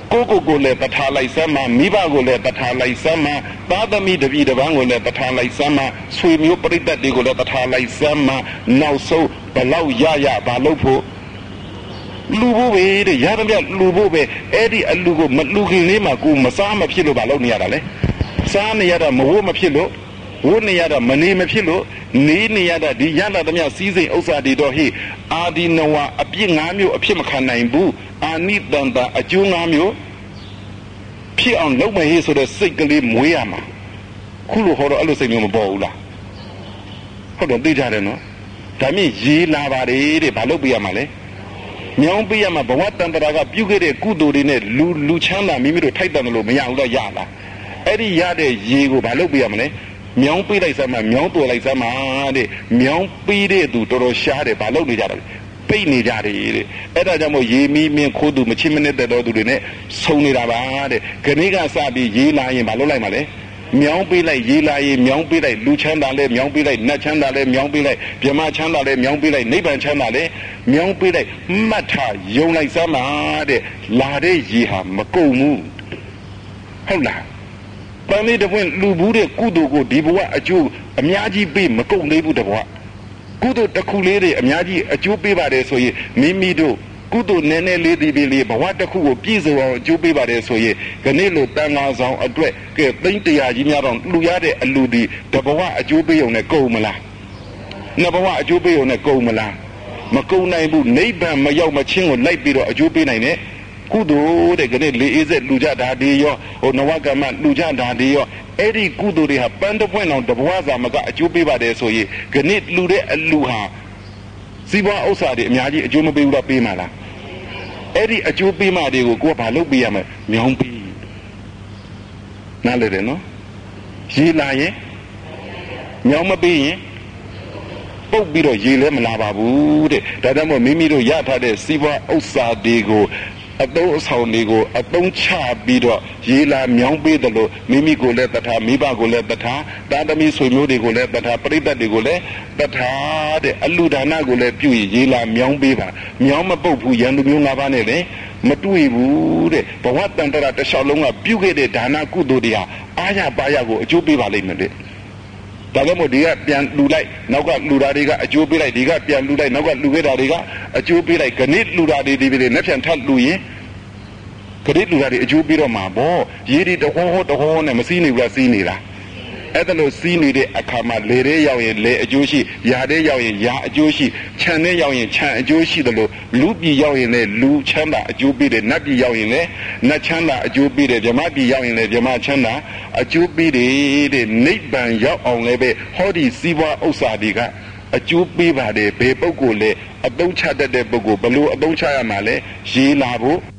ကိုကိုကိုလည်းတထားလိုက်စမ်းမှာမိဘကိုလည်းတထားလိုက်စမ်းမှာသားသမီးတပည့်တပန်းကိုလည်းတထားလိုက်စမ်းမှာဆွေမျိုးပရိသတ်တွေကိုလည်းတထားလိုက်စမ်းမှာနောက်ဆုံးဘလောက်ရရဘာလို့ဖို့လူဖို့ပဲတဲ့ရသမျှလူဖို့ပဲအဲ့ဒီအလူကိုမလူခင်လေးမှာကိုမစားမဖြစ်လို့ဘာလို့နေရတာလဲစားနေရတာမဝတ်မဖြစ်လို့ဝတ်နေရတာမနေမဖြစ်လို့နေနေရတာဒီရလာသမျှစီးစိမ်ဥစ္စာတွေတော့ဟိအာဒီနဝအပြစ်၅မျိုးအဖြစ်မခံနိုင်ဘူးအာနိတန်တာအကျိုး၅မျိုးဖြစ်အောင်လုပ်မဟိဆိုတဲ့စိတ်ကလေးမွေးရမှာခုလိုဟောတော့အဲ့လိုစိတ်မျိုးမပေါ်ဘူးလားဟုတ်တော့သိကြတယ်နော်ဒါမြင့်ရေးလာပါတယ်တဲ့ဘာလုပ်ပြရမှာလဲမြောင်းပြရမှာဘဝတန်တရာကပြုခဲ့တဲ့ကုသိုလ်တွေနဲ့လူလူချမ်းသာမိမိတို့ထိုက်တန်တယ်လို့မရဘူးတော့ရလားအဲ့ဒီရတဲ့ရေကိုဘာလုပ်ပြရမလဲမြောင်းပေးလိုက်စမ်းမှာမြောင်းတွေ့လိုက်စမ်းမှာတဲ့မြောင်းပေးတဲ့သူတော်တော်ရှားတယ်ဘာလုပ်နေကြတာလဲပိတ်နေကြတယ်တဲ့အဲ့ဒါကြောင့်မို့ရေမီးမင်းခိုးသူမချင်းမနစ်တဲ့တော်သူတွေနဲ့ဆုံနေတာပါတဲ့ခဏကစပြီးရေးလာရင်ဘာလုပ်လိုက်မှာလဲမြောင်းပေးလိုက်ရေးလာရင်မြောင်းပေးလိုက်လူချမ်းသာလဲမြောင်းပေးလိုက်နတ်ချမ်းသာလဲမြောင်းပေးလိုက်ဗြဟ္မာချမ်းသာလဲမြောင်းပေးလိုက်နိဗ္ဗာန်ချမ်းသာလဲမြောင်းပေးလိုက်မှတ်ထားယုံလိုက်စမ်းပါတဲ့လာတဲ့ရေဟာမကုန်ဘူးဟုတ်လားပန်းလေးတစ်ပွင့်လူဘူးတဲ့ကုသိုလ်ကိုဒီဘဝအကျိုးအများကြီးပေးမကုန်သေးဘူးတဘဝကုသိုလ်တစ်ခုလေးတွေအများကြီးအကျိုးပေးပါတယ်ဆိုရင်မိမိတို့ကုသိုလ်နည်းနည်းလေးဒီလေးဘဝတစ်ခုကိုပြည့်စုံအောင်အကျိုးပေးပါတယ်ဆိုရင်ခဏလို့တန်ခါဆောင်အတွက်ကဲသိန်းတရာကြီးများတော့လူရတဲ့အလူဒီတဘဝအကျိုးပေးုံနဲ့ကုန်မလားနှစ်ဘဝအကျိုးပေးုံနဲ့ကုန်မလားမကုန်နိုင်ဘူးနိဗ္ဗာန်မရောက်မချင်းကိုလိုက်ပြီးတော့အကျိုးပေးနိုင်တဲ့ကုသိုလ်တဲ့ကနေ့လေအေးဆက်လူကြတာဒီရောဟိုနဝကမ္မလူကြတာဒီရောအဲ့ဒီကုသိုလ်တွေဟာပန်းတစ်ပွင့်အောင်တဘဝစာမကအကျိုးပေးပါတယ်ဆိုရင်ကနေ့လူတဲ့အလူဟာစီးပွားဥစ္စာတွေအများကြီးအကျိုးမပေးဘူးတော့ပေးမှာလားအဲ့ဒီအကျိုးပေးမှတွေကိုကိုကဘာလုပ်ပေးရမလဲမြောင်းပေးနားလည်တယ်နော်ရေလာရင်မြောင်းမပေးရင်ပုတ်ပြီးတော့ရေလည်းမလာပါဘူးတဲ့ဒါကြောင့်မို့မိမိတို့ရထားတဲ့စီးပွားဥစ္စာတွေကိုအတုံးအဆောင်တွေကိုအတုံးချပြီးတော့ရေလာမြောင်းပေးတယ်လို့မိမိကိုလည်းတထားမိဘကိုလည်းတထားတာသမီဆွေမျိုးတွေကိုလည်းတထားပရိသတ်တွေကိုလည်းတထားတဲ့အလူဒါနကိုလည်းပြုရင်ရေလာမြောင်းပေးပါမြောင်းမပုတ်ဘူးရန်သူမျိုး၅ပါးနဲ့လည်းမတွေ့ဘူးတဲ့ဘဝတန်တရာတစ်လျှောက်လုံးကပြုခဲ့တဲ့ဒါနကုသိုလ်တွေဟာအားရပါရကိုအကျိုးပေးပါလိမ့်မယ်တဲ့ဒါကြောင့်မို့ဒီကပြန်လူလိုက်နောက်ကလူသားတွေကအကျိုးပေးလိုက်ဒီကပြန်လူလိုက်နောက်ကလူခဲ့တာတွေကအကျိုးပေးလိုက်ခဏလူသားတွေဒီပြည်နဲ့ပြန်ထပ်လူရင်ခဏလူသားတွေအကျိုးပေးတော့မှာပေါ့ရေဒီတဟောဟောတဟောနဲ့မစည်းနေဘူးလားစည်းနေတာအဲ့ဒါလို့စီးနေတဲ့အခါမှာလေတဲ့ရောက်ရင်လေအကျိုးရှိရာတဲ့ရောက်ရင်ရာအကျိုးရှိခြံတဲ့ရောက်ရင်ခြံအကျိုးရှိတယ်လို့လူပြည်ရောက်ရင်လည်းလူချမ်းသာအကျိုးပေးတယ်နတ်ပြည်ရောက်ရင်လည်းနတ်ချမ်းသာအကျိုးပေးတယ်ဗြဟ္မာပြည်ရောက်ရင်လည်းဗြဟ္မာချမ်းသာအကျိုးပေးတယ်တဲ့နိဗ္ဗာန်ရောက်အောင်လည်းပဲဟောဒီစီးပွားဥစ္စာတွေကအကျိုးပေးပါတယ်ဘယ်ပုဂ္ဂိုလ်လဲအသုံးချတတ်တဲ့ပုဂ္ဂိုလ်ဘလို့အသုံးချရမှာလဲရေးလာဖို့